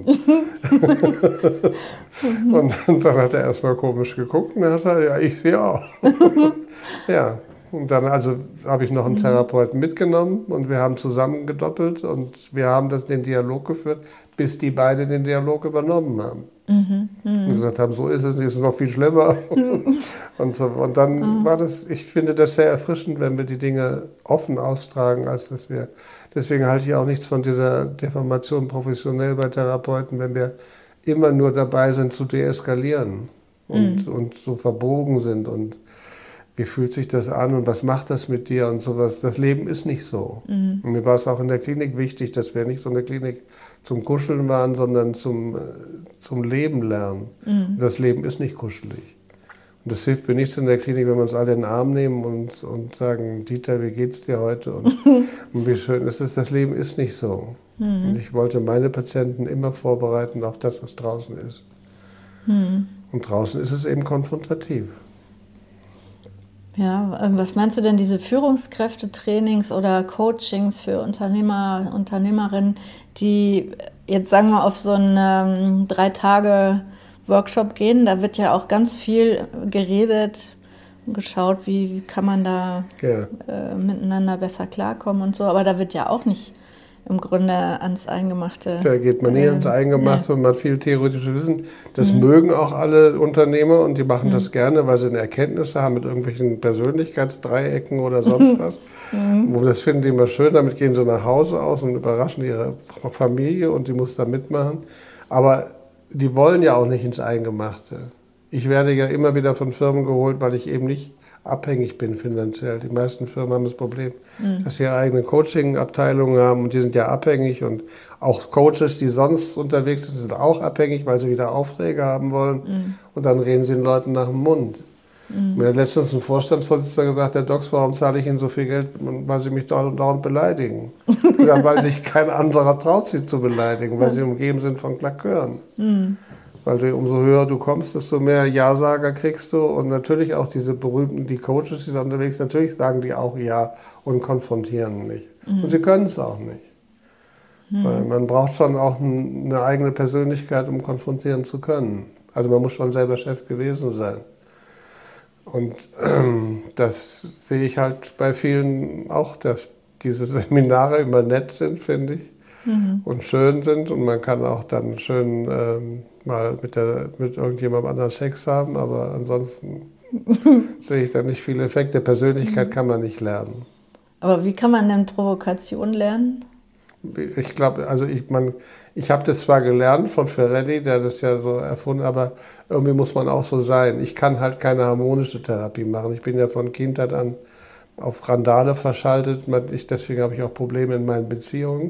Und dann hat er erstmal komisch geguckt und dann hat er, ja, ich sehe auch. Ja, und dann also habe ich noch einen Therapeuten mitgenommen und wir haben zusammen gedoppelt und wir haben das den Dialog geführt, bis die beide den Dialog übernommen haben. Mhm, und gesagt haben, so ist es, es ist noch viel schlimmer. und, so. Und dann mhm. war das, ich finde das sehr erfrischend, wenn wir die Dinge offen austragen, als dass wir, deswegen halte ich auch nichts von dieser Deformation professionell bei Therapeuten, wenn wir immer nur dabei sind zu deeskalieren und, mhm. und so verbogen sind und wie fühlt sich das an und was macht das mit dir und sowas. Das Leben ist nicht so. Mhm. Und mir war es auch in der Klinik wichtig, dass wir nicht so eine Klinik zum Kuscheln waren, sondern zum, zum Leben lernen. Mhm. Das Leben ist nicht kuschelig. Und das hilft mir nichts in der Klinik, wenn wir uns alle in den Arm nehmen und, und sagen, Dieter, wie geht's dir heute? Und, und wie schön ist es, das Leben ist nicht so. Mhm. Und ich wollte meine Patienten immer vorbereiten auf das, was draußen ist. Mhm. Und draußen ist es eben konfrontativ. Ja, was meinst du denn, diese Führungskräftetrainings oder Coachings für Unternehmer, Unternehmerinnen, die jetzt, sagen wir, auf so einen ähm, drei Tage Workshop gehen, da wird ja auch ganz viel geredet und geschaut, wie, wie kann man da ja. äh, miteinander besser klarkommen und so, aber da wird ja auch nicht im Grunde ans Eingemachte. Da geht man nie äh, ans Eingemachte, nee. Man hat viel theoretisches Wissen. Das mhm. mögen auch alle Unternehmer und die machen mhm. das gerne, weil sie eine Erkenntnis haben mit irgendwelchen Persönlichkeitsdreiecken oder sonst was. mhm. Wo das finden die immer schön, damit gehen sie nach Hause aus und überraschen ihre Familie und die muss da mitmachen. Aber die wollen ja auch nicht ins Eingemachte. Ich werde ja immer wieder von Firmen geholt, weil ich eben nicht abhängig bin finanziell. Die meisten Firmen haben das Problem, mhm. dass sie ihre eigene Coaching-Abteilungen haben und die sind ja abhängig und auch Coaches, die sonst unterwegs sind, sind auch abhängig, weil sie wieder Aufträge haben wollen mhm. und dann reden sie den Leuten nach dem Mund. Mhm. Mir hat letztens ein Vorstandsvorsitzender gesagt, Herr Dox, warum zahle ich Ihnen so viel Geld, weil Sie mich dauernd, dauernd beleidigen? Ja, weil sich kein anderer traut, Sie zu beleidigen, weil Sie umgeben sind von Klakeuren. Mhm. Weil du, umso höher du kommst, desto mehr Ja-Sager kriegst du. Und natürlich auch diese berühmten, die Coaches, die sind unterwegs, natürlich sagen die auch Ja und konfrontieren nicht. Mhm. Und sie können es auch nicht. Mhm. Weil man braucht schon auch eine eigene Persönlichkeit, um konfrontieren zu können. Also man muss schon selber Chef gewesen sein. Und ähm, das sehe ich halt bei vielen auch, dass diese Seminare immer nett sind, finde ich. Mhm. Und schön sind und man kann auch dann schön ähm, mal mit, der, mit irgendjemandem anderen Sex haben, aber ansonsten sehe ich da nicht viele Effekte. Persönlichkeit mhm. kann man nicht lernen. Aber wie kann man denn Provokation lernen? Ich glaube, also ich, man, ich habe das zwar gelernt von Ferretti, der das ja so erfunden, aber irgendwie muss man auch so sein. Ich kann halt keine harmonische Therapie machen. Ich bin ja von Kindheit an auf Randale verschaltet. Ich, deswegen habe ich auch Probleme in meinen Beziehungen.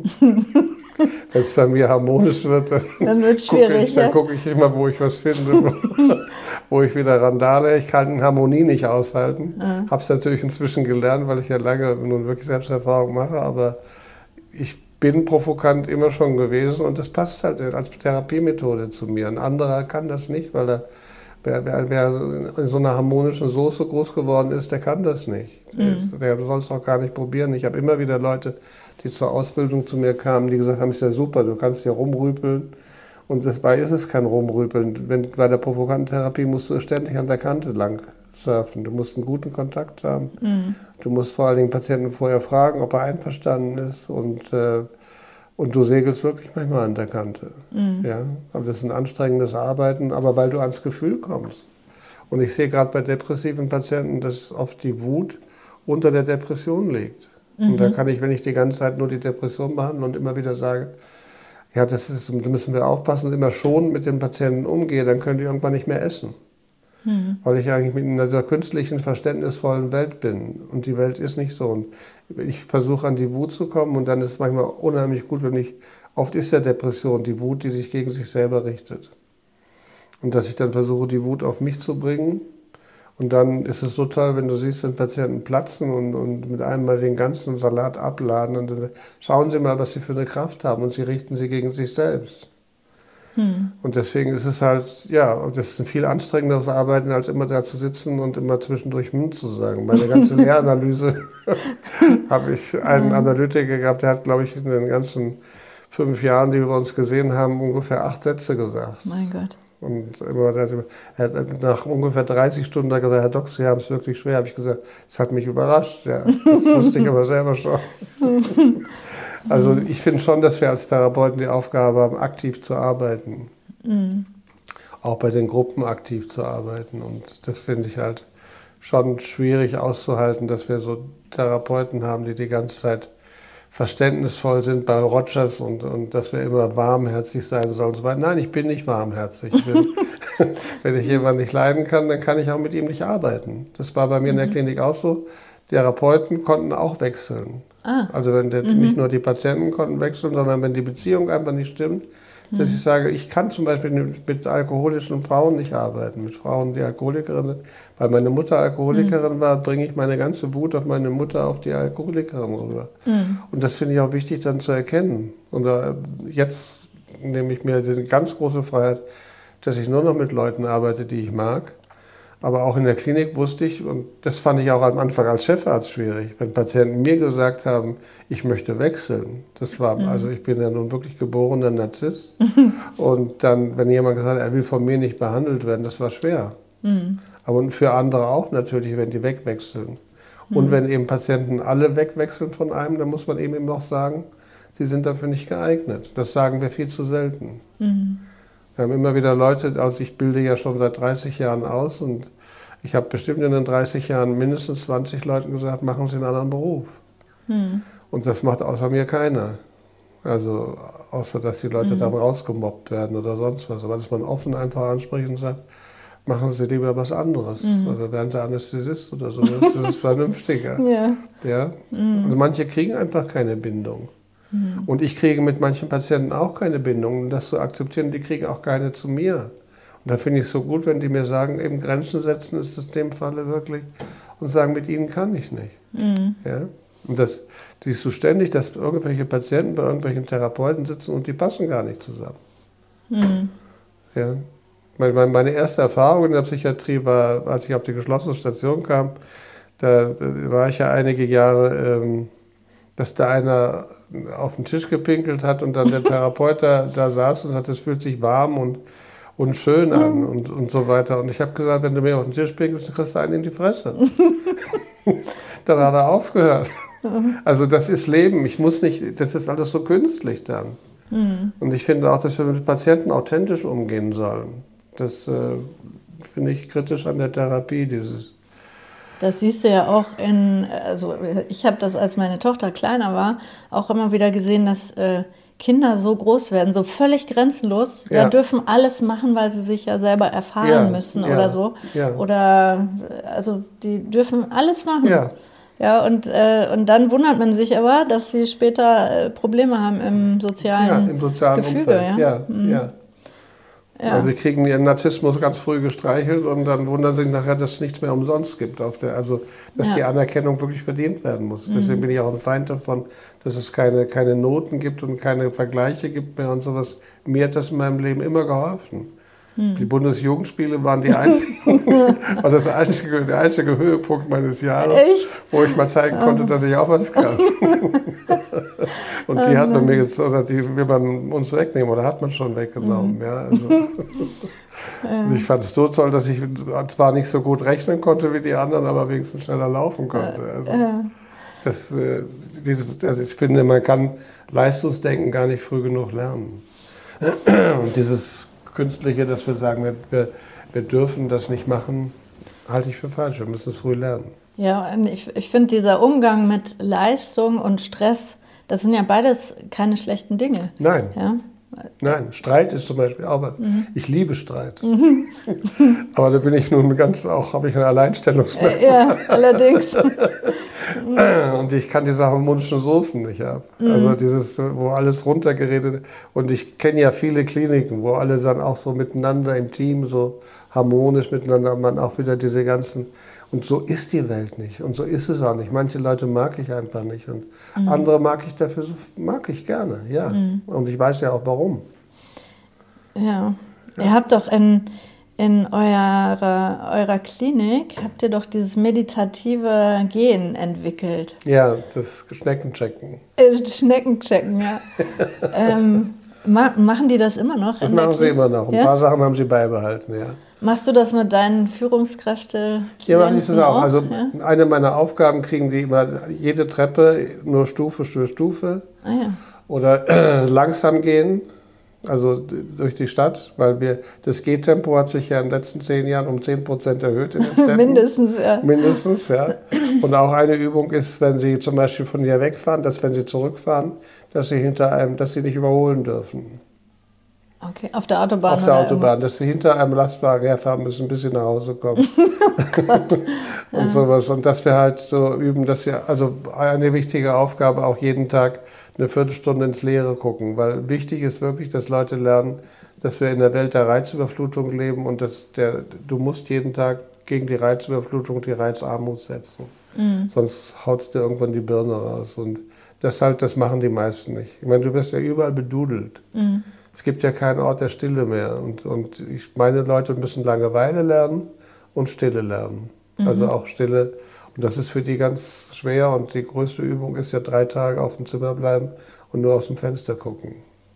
Wenn es bei mir harmonisch wird, dann, dann wird es schwierig. Ich, dann gucke ich immer, wo ich was finde, wo ich wieder Randale. Ich kann Harmonie nicht aushalten. Ja. Habe es natürlich inzwischen gelernt, weil ich ja lange nun wirklich Selbsterfahrung mache, aber ich bin provokant immer schon gewesen und das passt halt als Therapiemethode zu mir. Ein anderer kann das nicht, weil er, wer, wer, wer in so einer harmonischen Soße groß geworden ist, der kann das nicht. Mhm. Der, der soll es auch gar nicht probieren. Ich habe immer wieder Leute, die zur Ausbildung zu mir kamen, die gesagt haben, ist ja super, du kannst ja rumrüpeln. Und dabei ist es kein Rumrüpeln. Wenn, bei der provokanten Therapie musst du ständig an der Kante lang surfen. Du musst einen guten Kontakt haben. Mhm. Du musst vor allen Dingen Patienten vorher fragen, ob er einverstanden ist. Und, äh, und du segelst wirklich manchmal an der Kante. Mhm. Ja? Aber das ist ein anstrengendes Arbeiten, aber weil du ans Gefühl kommst. Und ich sehe gerade bei depressiven Patienten, dass oft die Wut unter der Depression liegt. Mhm. Und da kann ich, wenn ich die ganze Zeit nur die Depression behandle und immer wieder sage, ja, das ist, da müssen wir aufpassen, immer schon mit den Patienten umgehe, dann können die irgendwann nicht mehr essen. Mhm. Weil ich eigentlich mit einer künstlichen, verständnisvollen Welt bin. Und die Welt ist nicht so. Und ich versuche an die Wut zu kommen und dann ist es manchmal unheimlich gut, wenn ich, oft ist ja Depression die Wut, die sich gegen sich selber richtet. Und dass ich dann versuche, die Wut auf mich zu bringen. Und dann ist es so toll, wenn du siehst, wenn Patienten platzen und, und mit einem mal den ganzen Salat abladen und dann schauen sie mal, was sie für eine Kraft haben und sie richten sie gegen sich selbst. Hm. Und deswegen ist es halt, ja, das ist ein viel anstrengenderes Arbeiten, als immer da zu sitzen und immer zwischendurch Hm zu sagen. Meine ganze Lehranalyse habe ich einen Analytiker gehabt, der hat, glaube ich, in den ganzen fünf Jahren, die wir uns gesehen haben, ungefähr acht Sätze gesagt. Mein Gott. Und immer, er hat nach ungefähr dreißig Stunden gesagt, Herr Dox, Sie haben es wirklich schwer. Habe ich gesagt, das hat mich überrascht. Ja, das wusste ich aber selber schon. Also ich finde schon, dass wir als Therapeuten die Aufgabe haben, aktiv zu arbeiten. Mhm. Auch bei den Gruppen aktiv zu arbeiten. Und das finde ich halt schon schwierig auszuhalten, dass wir so Therapeuten haben, die die ganze Zeit verständnisvoll sind bei Rogers und, und dass wir immer warmherzig sein sollen und so weiter. Nein, ich bin nicht warmherzig. Ich bin, wenn ich jemanden nicht leiden kann, dann kann ich auch mit ihm nicht arbeiten. Das war bei mir in der Klinik auch so. Therapeuten konnten auch wechseln. Ah. Also wenn der, mhm. nicht nur die Patienten konnten wechseln, sondern wenn die Beziehung einfach nicht stimmt, mhm. dass ich sage, ich kann zum Beispiel mit alkoholischen Frauen nicht arbeiten, mit Frauen, die Alkoholikerin sind. Weil meine Mutter Alkoholikerin mhm. war, bringe ich meine ganze Wut auf meine Mutter, auf die Alkoholikerin rüber. Mhm. Und das finde ich auch wichtig dann zu erkennen. Und äh, jetzt nehme ich mir die ganz große Freiheit, dass ich nur noch mit Leuten arbeite, die ich mag. Aber auch in der Klinik wusste ich, und das fand ich auch am Anfang als Chefarzt schwierig, wenn Patienten mir gesagt haben, ich möchte wechseln. Das war, mhm. also ich bin ja nun wirklich geborener Narzisst. Und dann, wenn jemand gesagt hat, er will von mir nicht behandelt werden, das war schwer. Mhm. Aber für andere auch natürlich, wenn die wegwechseln. Mhm. Und wenn eben Patienten alle wegwechseln von einem, dann muss man eben noch sagen, sie sind dafür nicht geeignet. Das sagen wir viel zu selten. Mhm. Wir haben immer wieder Leute, also ich bilde ja schon seit dreißig Jahren aus und ich habe bestimmt in den dreißig Jahren mindestens zwanzig Leuten gesagt, machen Sie einen anderen Beruf. Mhm. Und das macht außer mir keiner. Also außer, dass die Leute mhm. dann rausgemobbt werden oder sonst was. Aber dass man offen einfach anspricht und sagt, machen Sie lieber was anderes. Mhm. Also werden Sie Anästhesist oder so, das ist vernünftiger. Ja. Ja? Mhm. Also manche kriegen einfach keine Bindung. Mhm. Und ich kriege mit manchen Patienten auch keine Bindung. Und das zu akzeptieren, die kriegen auch keine zu mir. Und da finde ich es so gut, wenn die mir sagen, eben Grenzen setzen ist das in dem Falle wirklich. Und sagen, mit ihnen kann ich nicht. Mhm. Ja? Und das siehst du ständig, dass irgendwelche Patienten bei irgendwelchen Therapeuten sitzen und die passen gar nicht zusammen. Mhm. Ja? Meine erste Erfahrung in der Psychiatrie war, als ich auf die geschlossene Station kam, da war ich ja einige Jahre, ähm, dass da einer auf den Tisch gepinkelt hat und dann der Therapeut da, da saß und sagt, es fühlt sich warm und, und schön an und, und so weiter. Und ich habe gesagt, wenn du mir auf den Tisch pinkelst, dann kriegst du einen in die Fresse. Dann hat er aufgehört. Also das ist Leben. Ich muss nicht, das ist alles so künstlich dann. Mhm. Und ich finde auch, dass wir mit Patienten authentisch umgehen sollen. Das äh, finde ich kritisch an der Therapie, dieses. Das siehst du ja auch in, also ich habe das, als meine Tochter kleiner war, auch immer wieder gesehen, dass äh, Kinder so groß werden, so völlig grenzenlos, ja. ja, dürfen alles machen, weil sie sich ja selber erfahren ja, müssen ja, oder so. Ja. Oder, also die dürfen alles machen. Ja. Ja, und, äh, und dann wundert man sich aber, dass sie später äh, Probleme haben im sozialen, ja, im sozialen Gefüge. Umfeld. Ja, mhm. ja. Ja. Also die kriegen ihren Narzissmus ganz früh gestreichelt und dann wundern sich nachher, dass es nichts mehr umsonst gibt. Auf der, also dass ja. die Anerkennung wirklich verdient werden muss. Mhm. Deswegen bin ich auch ein Feind davon, dass es keine, keine Noten gibt und keine Vergleiche gibt mehr und sowas. Mir hat das in meinem Leben immer geholfen. Mhm. Die Bundesjugendspiele waren die einzigen, war das einzige, der einzige Höhepunkt meines Jahres, Echt? wo ich mal zeigen konnte, dass ich auch was kann. Und die hat man mir jetzt, oder die will man uns wegnehmen, oder hat man schon weggenommen. Mhm. Ja, also. Und ich fand es so toll, dass ich zwar nicht so gut rechnen konnte wie die anderen, aber wenigstens schneller laufen konnte. Also, das, dieses, also ich finde, man kann Leistungsdenken gar nicht früh genug lernen. Und dieses Künstliche, dass wir sagen, wir, wir, wir dürfen das nicht machen, halte ich für falsch. Wir müssen es früh lernen. Ja, und ich, ich finde, dieser Umgang mit Leistung und Stress, das sind ja beides keine schlechten Dinge. Nein. Ja? Nein, Streit ist zum Beispiel auch, mhm. ich liebe Streit. Mhm. Aber da bin ich nun ganz auch, habe ich ein Alleinstellungsmerkmal. Ja, allerdings. Und ich kann die Sachen Mundschen Soßen nicht ab. Mhm. Also dieses, wo alles runtergeredet. Und ich kenne ja viele Kliniken, wo alle dann auch so miteinander im Team, so harmonisch miteinander, man auch wieder diese ganzen. Und so ist die Welt nicht. Und so ist es auch nicht. Manche Leute mag ich einfach nicht. Und mhm. andere mag ich dafür, mag ich gerne, ja. Mhm. Und ich weiß ja auch warum. Ja. ja. Ihr habt doch in, in eurer, eurer Klinik, habt ihr doch dieses meditative Gehen entwickelt. Ja, das Schneckenchecken. Äh, Schneckenchecken, ja. ähm, ma machen die das immer noch? Das machen sie immer noch. Ein ja? paar Sachen haben sie beibehalten, ja. Machst du das mit deinen Führungskräften? Ja, mache ich das auch. Also ja? eine meiner Aufgaben kriegen die immer jede Treppe nur Stufe für Stufe. Ah, ja. Oder äh, langsam gehen, also durch die Stadt, weil wir das Gehtempo hat sich ja in den letzten zehn Jahren um zehn Prozent erhöht in den Städten. Mindestens, ja. Mindestens, ja. Und auch eine Übung ist, wenn Sie zum Beispiel von hier wegfahren, dass wenn Sie zurückfahren, dass Sie hinter einem, dass Sie nicht überholen dürfen. Okay, auf der Autobahn? Auf der Autobahn, irgendwo? Dass sie hinter einem Lastwagen herfahren müssen, bis sie nach Hause kommen. Oh Gott. Und ja. sowas. Und dass wir halt so üben, dass wir, also eine wichtige Aufgabe auch jeden Tag eine Viertelstunde ins Leere gucken. Weil wichtig ist wirklich, dass Leute lernen, dass wir in der Welt der Reizüberflutung leben und dass der, du musst jeden Tag gegen die Reizüberflutung die Reizarmut setzen. Mhm. Sonst haut dir irgendwann die Birne raus. Und das halt, das machen die meisten nicht. Ich meine, du wirst ja überall bedudelt. Mhm. Es gibt ja keinen Ort der Stille mehr. Und, und ich, meine Leute müssen Langeweile lernen und Stille lernen. Mhm. Also auch Stille. Und das ist für die ganz schwer. Und die größte Übung ist ja drei Tage auf dem Zimmer bleiben und nur aus dem Fenster gucken.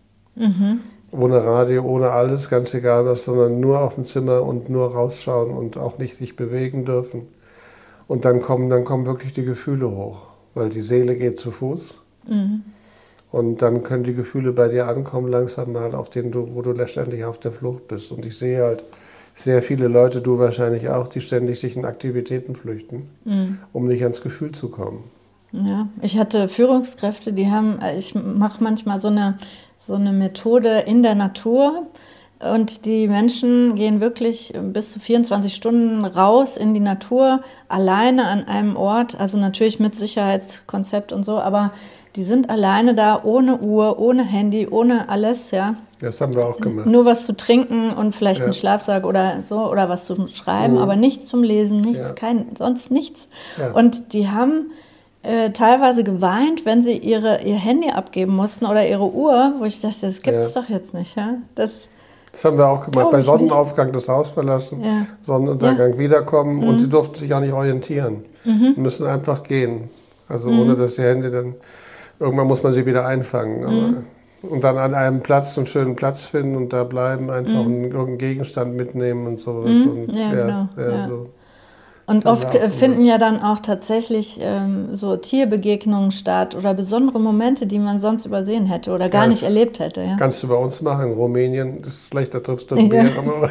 Mhm. Ohne Radio, ohne alles, ganz egal was, sondern nur auf dem Zimmer und nur rausschauen und auch nicht sich bewegen dürfen. Und dann kommen, dann kommen wirklich die Gefühle hoch, weil die Seele geht zu Fuß. Mhm. Und dann können die Gefühle bei dir ankommen, langsam mal, auf denen du, wo du letztendlich auf der Flucht bist. Und ich sehe halt sehr viele Leute, du wahrscheinlich auch, die ständig sich in Aktivitäten flüchten, mhm. um nicht ans Gefühl zu kommen. Ja, ich hatte Führungskräfte, die haben, ich mache manchmal so eine, so eine Methode in der Natur. Und die Menschen gehen wirklich bis zu vierundzwanzig Stunden raus in die Natur, alleine an einem Ort, also natürlich mit Sicherheitskonzept und so, aber die sind alleine da, ohne Uhr, ohne Handy, ohne alles, ja. Das haben wir auch gemacht. Nur was zu trinken und vielleicht ja. einen Schlafsack oder so, oder was zu schreiben, mhm. aber nichts zum Lesen, nichts, ja. kein, sonst nichts. Ja. Und die haben äh, teilweise geweint, wenn sie ihre, ihr Handy abgeben mussten oder ihre Uhr, wo ich dachte, das gibt es ja. doch jetzt nicht, ja. Das, das haben wir auch gemacht, bei Sonnenaufgang nicht. Das Haus verlassen, ja. Sonnenuntergang ja. wiederkommen mhm. und sie durften sich auch nicht orientieren. Mhm. Die müssen einfach gehen, also mhm. ohne dass die Hände dann... Irgendwann muss man sie wieder einfangen. Aber, mhm. und dann an einem Platz, einen schönen Platz finden und da bleiben, einfach mhm. einen, irgendeinen Gegenstand mitnehmen und sowas. Mhm. Und, ja, ja, genau. Ja, ja. So. Und oft finden ja dann auch tatsächlich ähm, so Tierbegegnungen statt oder besondere Momente, die man sonst übersehen hätte oder gar ja, nicht erlebt hätte. Ja. Kannst du bei uns machen, in Rumänien, das ist vielleicht, da triffst du Bären. Ja.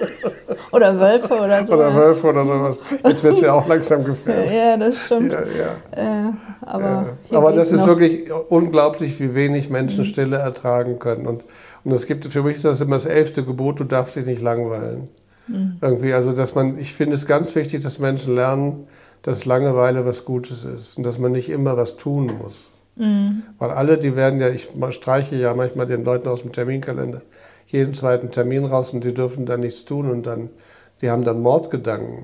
Oder Wölfe oder so. Oder Wölfe oder sowas. Jetzt wird es ja auch langsam gefährlich. Ja, das stimmt. Ja, ja. Äh, aber ja. aber das ist noch. Wirklich unglaublich, wie wenig Menschen mhm. Stille ertragen können. Und, und es gibt, für mich ist das immer das elfte Gebot, du darfst dich nicht langweilen. Mhm. Irgendwie, also dass man, ich finde es ganz wichtig, dass Menschen lernen, dass Langeweile was Gutes ist und dass man nicht immer was tun muss. Mhm. Weil alle, die werden ja, ich streiche ja manchmal den Leuten aus dem Terminkalender, jeden zweiten Termin raus und die dürfen dann nichts tun und dann, die haben dann Mordgedanken.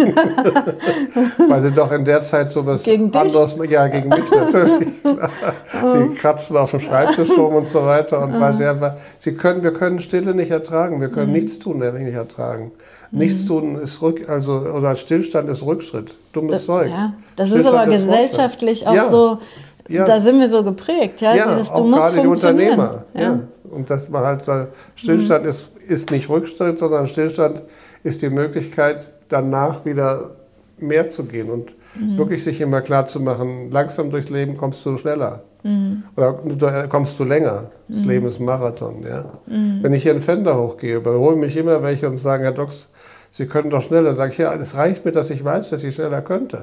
Weil sie doch in der Zeit sowas gegen anderes, dich? Ja, gegen mich natürlich. Sie kratzen auf dem Schreibtisch rum und so weiter und weil sie einfach, sie können, wir können Stille nicht ertragen, wir können mhm. nichts tun, nicht ertragen. Nichts tun ist Rück, also oder Stillstand ist Rückschritt. Dummes das, Zeug. Ja, das ist aber ist gesellschaftlich auch ja, so, ja, da sind wir so geprägt. Ja, ja Dieses, du auch musst gerade funktionieren. Die Unternehmer. Ja. Ja. Und dass man halt Stillstand mhm. ist, ist nicht Rückschritt, sondern Stillstand ist die Möglichkeit, danach wieder mehr zu gehen und mhm. wirklich sich immer klar zu machen, langsam durchs Leben kommst du schneller. Mhm. Oder kommst du länger. Das mhm. Leben ist ein Marathon. Ja? Mhm. Wenn ich hier einen Fender hochgehe, überholen mich immer welche und sagen, Herr Dox, Sie können doch schneller. Dann sage ich, ja, es reicht mir, dass ich weiß, dass ich schneller könnte.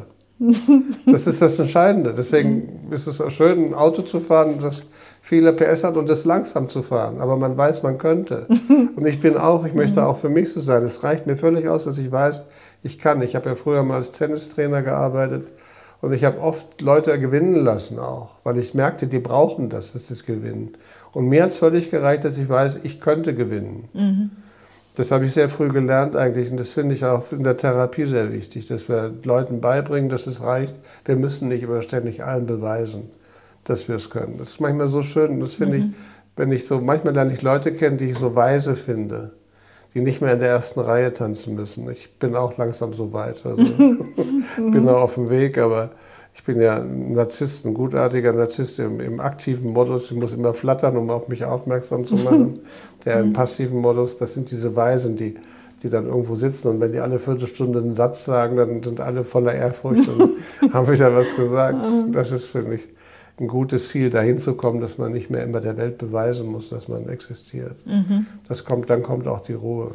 Das ist das Entscheidende. Deswegen ist es auch schön, ein Auto zu fahren, das viele P S hat und das langsam zu fahren. Aber man weiß, man könnte. Und ich bin auch, ich möchte auch für mich so sein. Es reicht mir völlig aus, dass ich weiß, ich kann. Ich habe ja früher mal als Tennistrainer gearbeitet und ich habe oft Leute gewinnen lassen auch, weil ich merkte, die brauchen das, dass sie es gewinnen. Und mir hat es völlig gereicht, dass ich weiß, ich könnte gewinnen. Mhm. Das habe ich sehr früh gelernt eigentlich und das finde ich auch in der Therapie sehr wichtig, dass wir Leuten beibringen, dass es reicht. Wir müssen nicht immer ständig allen beweisen, dass wir es können. Das ist manchmal so schön, das finde mhm. ich, wenn ich so, manchmal lerne ich Leute kennen, die ich so weise finde, die nicht mehr in der ersten Reihe tanzen müssen. Ich bin auch langsam so weit, also bin auch auf dem Weg, aber ich bin ja ein Narzisst, ein gutartiger Narzisst im, im aktiven Modus. Ich muss immer flattern, um auf mich aufmerksam zu machen. Der im passiven Modus, das sind diese Weisen, die, die dann irgendwo sitzen und wenn die alle Viertelstunde einen Satz sagen, dann sind alle voller Ehrfurcht und haben wieder was gesagt. Das ist für mich ein gutes Ziel, dahin zu kommen, dass man nicht mehr immer der Welt beweisen muss, dass man existiert. Mhm. Das kommt, dann kommt auch die Ruhe.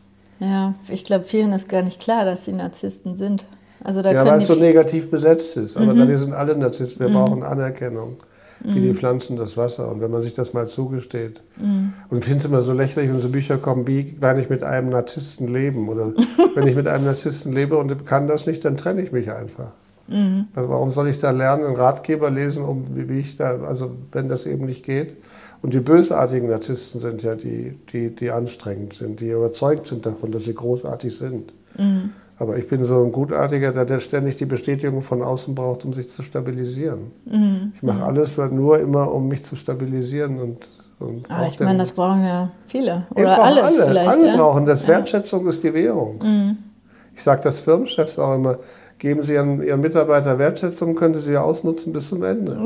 Ja, ich glaube, vielen ist gar nicht klar, dass sie Narzissten sind. Also da ja, weil es so negativ besetzt ist. Aber mhm. wir sind alle Narzissten, wir mhm. brauchen Anerkennung, wie mhm. die Pflanzen das Wasser. Und wenn man sich das mal zugesteht. Mhm. Und ich finde es immer so lächerlich, wenn so Bücher kommen, wie kann ich mit einem Narzissten leben? Oder wenn ich mit einem Narzissten lebe und kann das nicht, dann trenne ich mich einfach. Mhm. Also warum soll ich da lernen, einen Ratgeber lesen, um wie ich da, also wenn das eben nicht geht. Und die bösartigen Narzissten sind ja die, die, die anstrengend sind, die überzeugt sind davon, dass sie großartig sind. Mhm. Aber ich bin so ein Gutartiger, der, der ständig die Bestätigung von außen braucht, um sich zu stabilisieren. Mhm. Ich mache alles nur immer, um mich zu stabilisieren. Und, und Aber ich meine, das brauchen ja viele. Oder ja, alle, alle vielleicht. Alle ja? brauchen das. Wertschätzung ja. ist die Währung. Mhm. Ich sage das Firmenchefs auch immer, geben Sie Ihren, Ihren Mitarbeiter Wertschätzung, können Sie sie ausnutzen bis zum Ende.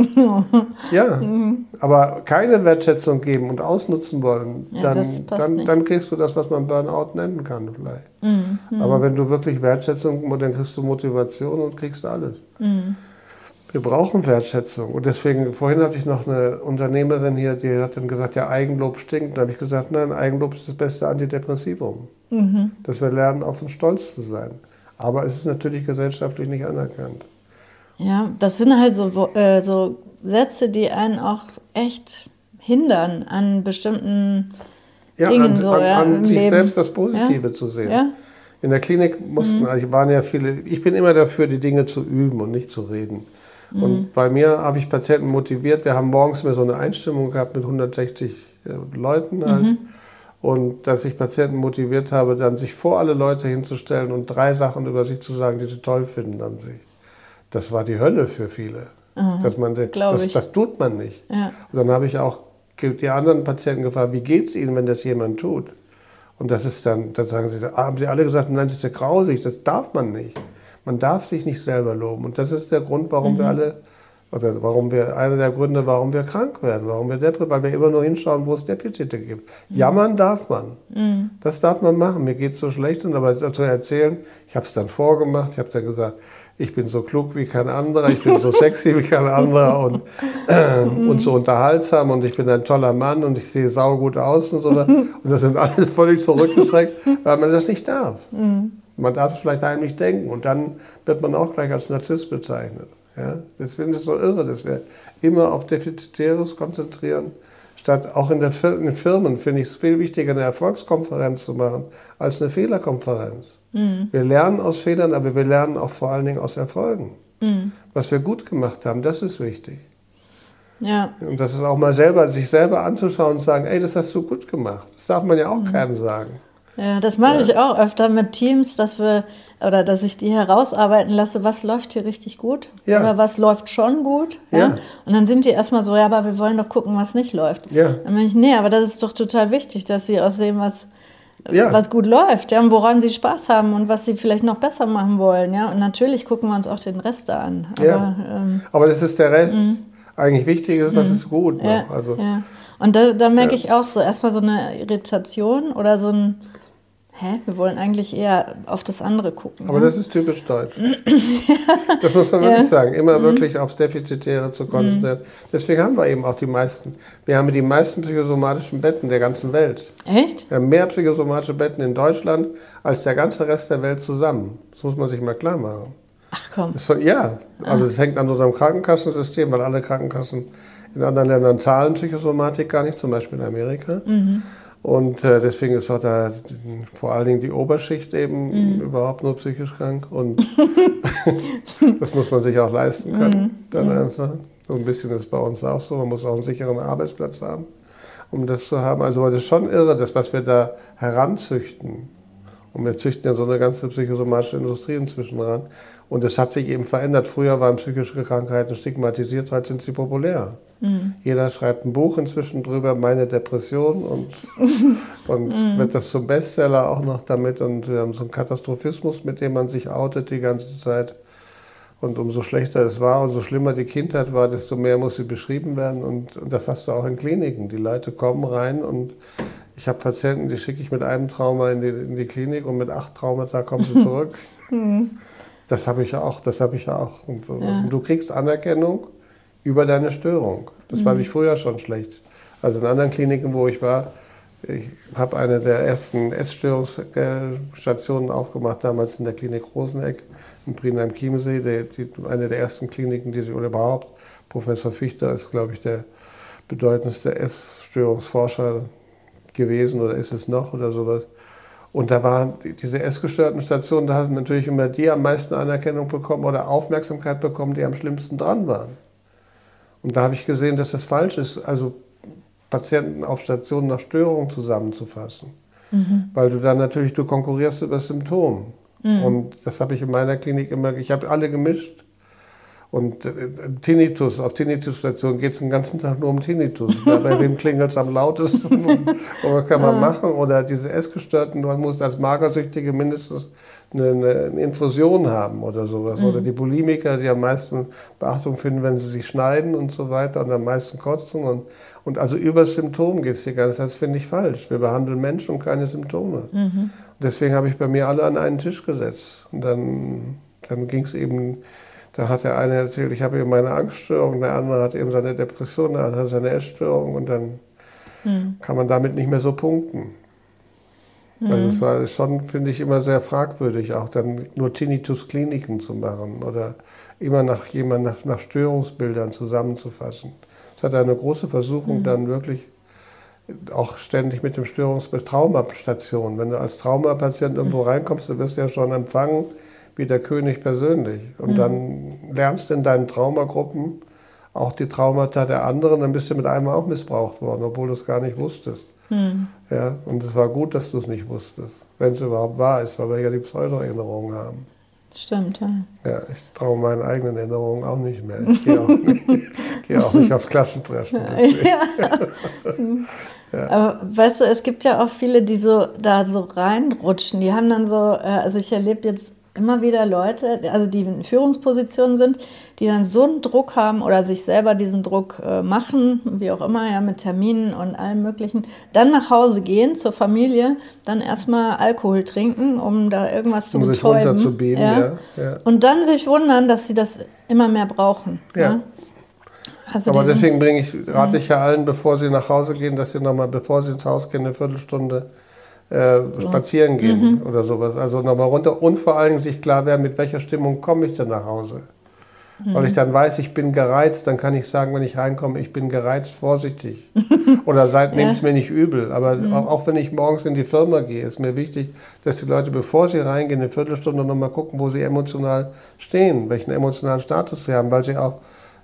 Ja, mhm. aber keine Wertschätzung geben und ausnutzen wollen, ja, dann, dann, dann kriegst du das, was man Burnout nennen kann vielleicht. Mhm. Aber wenn du wirklich Wertschätzung, dann kriegst du Motivation und kriegst alles. Mhm. Wir brauchen Wertschätzung und deswegen, vorhin hatte ich noch eine Unternehmerin hier, die hat dann gesagt, ja, Eigenlob stinkt. Dann habe ich gesagt, nein, Eigenlob ist das beste Antidepressivum. Mhm. Dass wir lernen, auf uns stolz zu sein. Aber es ist natürlich gesellschaftlich nicht anerkannt. Ja, das sind halt so, äh, so Sätze, die einen auch echt hindern an bestimmten ja, Dingen. An, so, an, ja, an im sich Leben. selbst das Positive ja? zu sehen. Ja? In der Klinik mussten, mhm. also waren ja viele, ich bin immer dafür, die Dinge zu üben und nicht zu reden. Mhm. Und bei mir habe ich Patienten motiviert. Wir haben morgens mehr so eine Einstimmung gehabt mit hundertsechzig Leuten halt. Mhm. Und dass ich Patienten motiviert habe, dann sich vor alle Leute hinzustellen und drei Sachen über sich zu sagen, die sie toll finden an sich. Das war die Hölle für viele. Mhm, dass man, das, das tut man nicht. Ja. Und dann habe ich auch die anderen Patienten gefragt, wie geht es ihnen, wenn das jemand tut? Und das ist dann, dann sagen sie, haben sie alle gesagt, nein, das ist ja grausig, das darf man nicht. Man darf sich nicht selber loben. Und das ist der Grund, warum mhm. wir alle, oder warum wir, einer der Gründe, warum wir krank werden, warum wir deprimiert, weil wir immer nur hinschauen, wo es Defizite gibt. Mhm. Jammern darf man. Mhm. Das darf man machen. Mir geht es so schlecht, und aber zu erzählen, ich habe es dann vorgemacht, ich habe dann gesagt, ich bin so klug wie kein anderer, ich bin so sexy wie kein anderer und, äh, mhm. und so unterhaltsam und ich bin ein toller Mann und ich sehe saugut aus und so. Und das sind alles völlig zurückgeschreckt, weil man das nicht darf. Mhm. Man darf es vielleicht heimlich denken und dann wird man auch gleich als Narzisst bezeichnet. Ja? Deswegen ist es so irre, dass wir immer auf Defizitäres konzentrieren, statt auch in, der Fir in den Firmen finde ich es viel wichtiger, eine Erfolgskonferenz zu machen, als eine Fehlerkonferenz. Mhm. Wir lernen aus Fehlern, aber wir lernen auch vor allen Dingen aus Erfolgen. Mhm. Was wir gut gemacht haben, das ist wichtig. Ja. Und das ist auch mal selber, sich selber anzuschauen und sagen, ey, das hast du gut gemacht. Das darf man ja auch Mhm. keinem sagen. Ja, das mache Ja. ich auch öfter mit Teams, dass wir oder dass ich die herausarbeiten lasse, was läuft hier richtig gut Ja. oder was läuft schon gut. Ja? Ja. Und dann sind die erstmal so, ja, aber wir wollen doch gucken, was nicht läuft. Ja. Dann bin ich, nee, aber das ist doch total wichtig, dass sie aussehen, was, Ja. was gut läuft, ja, und woran sie Spaß haben und was sie vielleicht noch besser machen wollen. Ja? Und natürlich gucken wir uns auch den Rest da an. Aber, Ja. ähm, Aber das ist der Rest. Eigentlich wichtig ist, was ist gut. ja, Noch. Also, ja. Und da, da merke Ja. ich auch so erstmal so eine Irritation oder so ein, hä, wir wollen eigentlich eher auf das andere gucken. Aber ne? das ist typisch deutsch. Das muss man Ja. wirklich sagen. Immer wirklich aufs Defizitäre zu konzentrieren. Deswegen haben wir eben auch die meisten. Wir haben die meisten psychosomatischen Betten der ganzen Welt. Echt? Wir haben mehr psychosomatische Betten in Deutschland als der ganze Rest der Welt zusammen. Das muss man sich mal klar machen. Ach komm. Das, ja, also es hängt an unserem Krankenkassensystem, weil alle Krankenkassen in anderen Ländern zahlen Psychosomatik gar nicht, zum Beispiel in Amerika. Und äh, deswegen ist auch da vor allen Dingen die Oberschicht eben überhaupt nur psychisch krank. Und das muss man sich auch leisten können. Dann einfach. So ein bisschen ist bei uns auch so. Man muss auch einen sicheren Arbeitsplatz haben, um das zu haben. Also das ist schon irre, das, was wir da heranzüchten. Und wir züchten ja so eine ganze psychosomatische Industrie inzwischen ran. Und es hat sich eben verändert. Früher waren psychische Krankheiten stigmatisiert, heute sind sie populär. Mhm. Jeder schreibt ein Buch inzwischen drüber, meine Depression, und, und mhm. wird das zum Bestseller auch noch damit. Und wir haben so einen Katastrophismus, mit dem man sich outet die ganze Zeit. Und umso schlechter es war, umso schlimmer die Kindheit war, desto mehr muss sie beschrieben werden. Und, und das hast du auch in Kliniken. Die Leute kommen rein und ich habe Patienten, die schicke ich mit einem Trauma in die, in die Klinik und mit acht Traumata kommen sie zurück. Das habe ich auch, das habe ich auch. Und, so. Ja. Und du kriegst Anerkennung über deine Störung. Das mhm. war ich früher schon schlecht. Also in anderen Kliniken, wo ich war, ich habe eine der ersten Essstörungsstationen aufgemacht, damals in der Klinik Roseneck in Brinheim-Chiemsee, die, die, eine der ersten Kliniken, die sie, oder überhaupt, Professor Fichter ist, glaube ich, der bedeutendste Essstörungsforscher gewesen, oder ist es noch, oder sowas. Und da waren diese essgestörten Stationen, da haben natürlich immer die am meisten Anerkennung bekommen oder Aufmerksamkeit bekommen, die am schlimmsten dran waren. Und da habe ich gesehen, dass das falsch ist, also Patienten auf Stationen nach Störungen zusammenzufassen. Mhm. Weil du dann natürlich, du konkurrierst über das Symptom. Mhm. Und das habe ich in meiner Klinik immer, ich habe alle gemischt. Und äh, Tinnitus, auf Tinnitus-Stationen geht es den ganzen Tag nur um Tinnitus. Bei wem klingelt es am lautesten und, und was kann man ja. machen? Oder diese Essgestörten, man muss als Magersüchtige mindestens eine, eine Infusion haben oder sowas. Mhm. Oder die Bulimiker, die am meisten Beachtung finden, wenn sie sich schneiden und so weiter und am meisten kotzen. Und, und also über das Symptom geht es die ganze Zeit. Das finde ich falsch. Wir behandeln Menschen und keine Symptome. Mhm. Und deswegen habe ich bei mir alle an einen Tisch gesetzt. Und dann, dann ging es eben... Da hat der eine erzählt, ich habe eben meine Angststörung, der andere hat eben seine Depression, der andere hat seine Essstörung, und dann mhm. kann man damit nicht mehr so punkten. Mhm. Also es war schon, finde ich, immer sehr fragwürdig, auch dann nur Tinnitus-Kliniken zu machen oder immer nach jemand nach, nach Störungsbildern zusammenzufassen. Es hat eine große Versuchung, mhm. dann wirklich auch ständig mit dem Störungsbild Traumastation. Wenn du als Traumapatient irgendwo reinkommst, du wirst ja schon empfangen wie der König persönlich. Und mhm. dann lernst du in deinen Traumagruppen auch die Traumata der anderen, dann bist du mit einem auch missbraucht worden, obwohl du es gar nicht wusstest. Mhm. Ja, und es war gut, dass du es nicht wusstest, wenn es überhaupt wahr ist, weil wir ja die Pseudo-Erinnerungen haben. Stimmt, ja. Ja, ich traue meinen eigenen Erinnerungen auch nicht mehr. Ich gehe auch nicht, gehe auch nicht aufs Klassentreffen. Ja. Ja. Aber weißt du, es gibt ja auch viele, die so da so reinrutschen. Die haben dann so, also ich erlebe jetzt immer wieder Leute, also die in Führungspositionen sind, die dann so einen Druck haben oder sich selber diesen Druck äh, machen, wie auch immer, ja, mit Terminen und allem Möglichen, dann nach Hause gehen zur Familie, dann erstmal Alkohol trinken, um da irgendwas zu um betäuben. Sich runterzubeben, ja? Ja, ja. Und dann sich wundern, dass sie das immer mehr brauchen. Ja. Ja? Also aber diesen, deswegen bringe ich, rate ich ja allen, bevor sie nach Hause gehen, dass sie nochmal, bevor sie ins Haus gehen, eine Viertelstunde Äh, so. spazieren gehen mhm. oder sowas. Also nochmal runter und vor allen Dingen sich klar werden, mit welcher Stimmung komme ich denn nach Hause. Mhm. Weil ich dann weiß, ich bin gereizt, dann kann ich sagen, wenn ich reinkomme, ich bin gereizt, vorsichtig. Oder seid, nehmt es ja. mir nicht übel. Aber mhm. auch, auch wenn ich morgens in die Firma gehe, ist mir wichtig, dass die Leute, bevor sie reingehen, eine Viertelstunde nochmal gucken, wo sie emotional stehen, welchen emotionalen Status sie haben, weil sie auch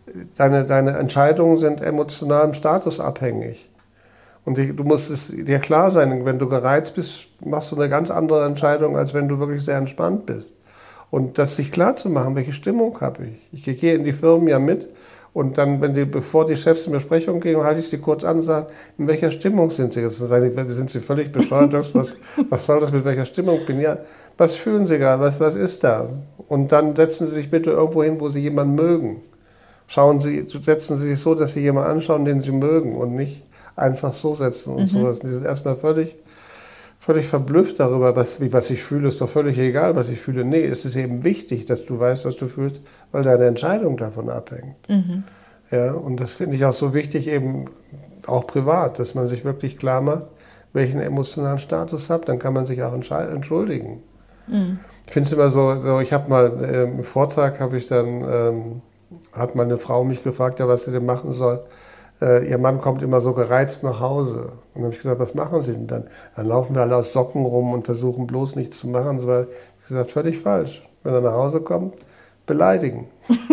deine, deine Entscheidungen sind emotionalem Status abhängig. Und die, du musst es dir klar sein, wenn du gereizt bist, machst du eine ganz andere Entscheidung, als wenn du wirklich sehr entspannt bist. Und das sich klar zu machen, welche Stimmung habe ich. Ich gehe in die Firmen ja mit und dann, wenn die, bevor die Chefs in Besprechung gehen, halte ich sie kurz an und sage, in welcher Stimmung sind sie jetzt? Dann sagen die, sind sie völlig bescheuert? Was, was soll das, mit welcher Stimmung ich bin? Ja, was fühlen sie gerade? Was, was ist da? Und dann setzen sie sich bitte irgendwo hin, wo sie jemanden mögen. Schauen sie, setzen sie sich so, dass sie jemanden anschauen, den sie mögen und nicht einfach so setzen und mhm. sowas. Die sind erstmal völlig, völlig verblüfft darüber, was, wie, was ich fühle. Ist doch völlig egal, was ich fühle. Nee, es ist eben wichtig, dass du weißt, was du fühlst, weil deine Entscheidung davon abhängt. Mhm. Ja, und das finde ich auch so wichtig, eben auch privat, dass man sich wirklich klar macht, welchen emotionalen Status hat. Dann kann man sich auch entschuldigen. Mhm. Ich finde es immer so, so ich habe mal äh, im Vortrag, habe ich dann, ähm, hat meine Frau mich gefragt, ja, was sie denn machen soll. Äh, ihr Mann kommt immer so gereizt nach Hause. Und dann habe ich gesagt, was machen Sie denn dann? Dann laufen wir alle aus Socken rum und versuchen bloß nichts zu machen. So, ich habe gesagt, völlig falsch. Wenn er nach Hause kommt, beleidigen.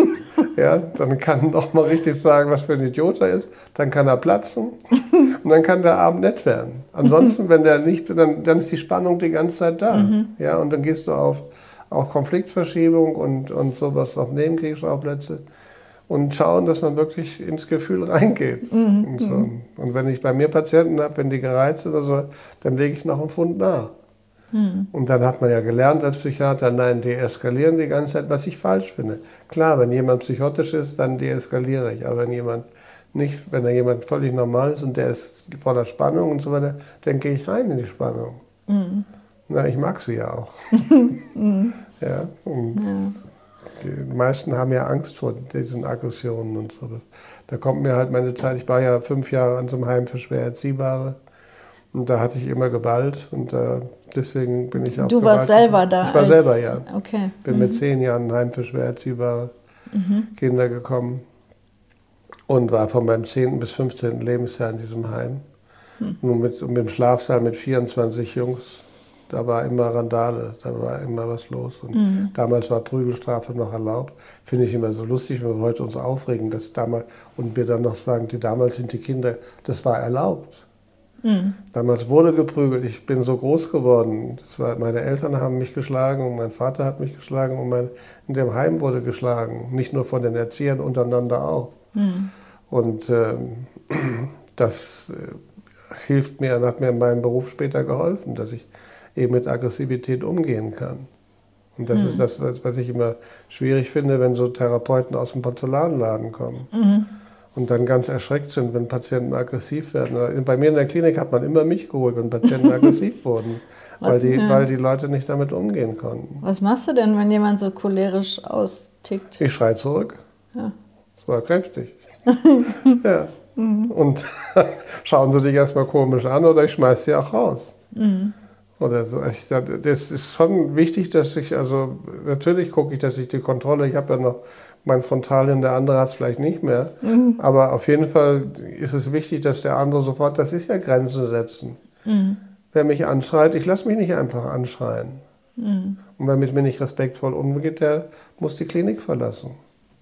Ja, dann kann er noch mal richtig sagen, was für ein Idiot er ist. Dann kann er platzen und dann kann der Abend nett werden. Ansonsten, wenn der nicht, dann, dann ist die Spannung die ganze Zeit da. Mhm. Ja, und dann gehst du auf, auf Konfliktverschiebung und, und sowas, auf Nebenkriegsschauplätze. Und schauen, dass man wirklich ins Gefühl reingeht. Mhm. Und, so. Und wenn ich bei mir Patienten habe, wenn die gereizt sind oder so, dann lege ich noch einen Pfund nach. Mhm. Und dann hat man ja gelernt als Psychiater, nein, deeskalieren die ganze Zeit, was ich falsch finde. Klar, wenn jemand psychotisch ist, dann deeskaliere ich. Aber wenn jemand nicht, wenn da jemand völlig normal ist und der ist voller Spannung und so weiter, dann gehe ich rein in die Spannung. Mhm. Na, ich mag sie ja auch. Mhm. Ja, und ja. Die meisten haben ja Angst vor diesen Aggressionen und so. Da kommt mir halt meine Zeit, ich war ja fünf Jahre an so einem Heim für schwer Erziehbare und da hatte ich immer Gewalt und äh, deswegen bin ich auch Du warst selber da? Ich war als... selber, ja. Okay. Bin mhm. mit zehn Jahren in ein Heim für schwer erziehbare mhm. Kinder gekommen und war von meinem zehnten bis fünfzehnten Lebensjahr in diesem Heim. Mhm. Nun mit, mit dem Schlafsaal mit vierundzwanzig Jungs. Da war immer Randale, da war immer was los. Und mhm. damals war Prügelstrafe noch erlaubt. Finde ich immer so lustig, wenn wir heute uns aufregen, dass damals, und wir dann noch sagen, die damals sind die Kinder, das war erlaubt. Mhm. Damals wurde geprügelt, ich bin so groß geworden. Das war, meine Eltern haben mich geschlagen und mein Vater hat mich geschlagen und mein, in dem Heim wurde geschlagen. Nicht nur von den Erziehern, untereinander auch. Mhm. Und ähm, das äh, hilft mir, hat mir in meinem Beruf später geholfen, dass ich eben mit Aggressivität umgehen kann. Und das mhm. ist das, was ich immer schwierig finde, wenn so Therapeuten aus dem Porzellanladen kommen mhm. und dann ganz erschreckt sind, wenn Patienten aggressiv werden. Bei mir in der Klinik hat man immer mich geholt, wenn Patienten aggressiv wurden, weil die, ja. weil die Leute nicht damit umgehen konnten. Was machst du denn, wenn jemand so cholerisch austickt? Ich schreie zurück. Ja. Das war kräftig. ja. Mhm. Und schauen sie dich erstmal komisch an oder ich schmeiß sie auch raus. Mhm. Oder so. Ich, das ist schon wichtig, dass ich, also natürlich gucke ich, dass ich die Kontrolle, ich habe ja noch mein Frontalien, der andere hat es vielleicht nicht mehr, mhm. aber auf jeden Fall ist es wichtig, dass der andere sofort, das ist ja Grenzen setzen. Mhm. Wer mich anschreit, ich lasse mich nicht einfach anschreien. Mhm. Und wer mit mir nicht respektvoll umgeht, der muss die Klinik verlassen.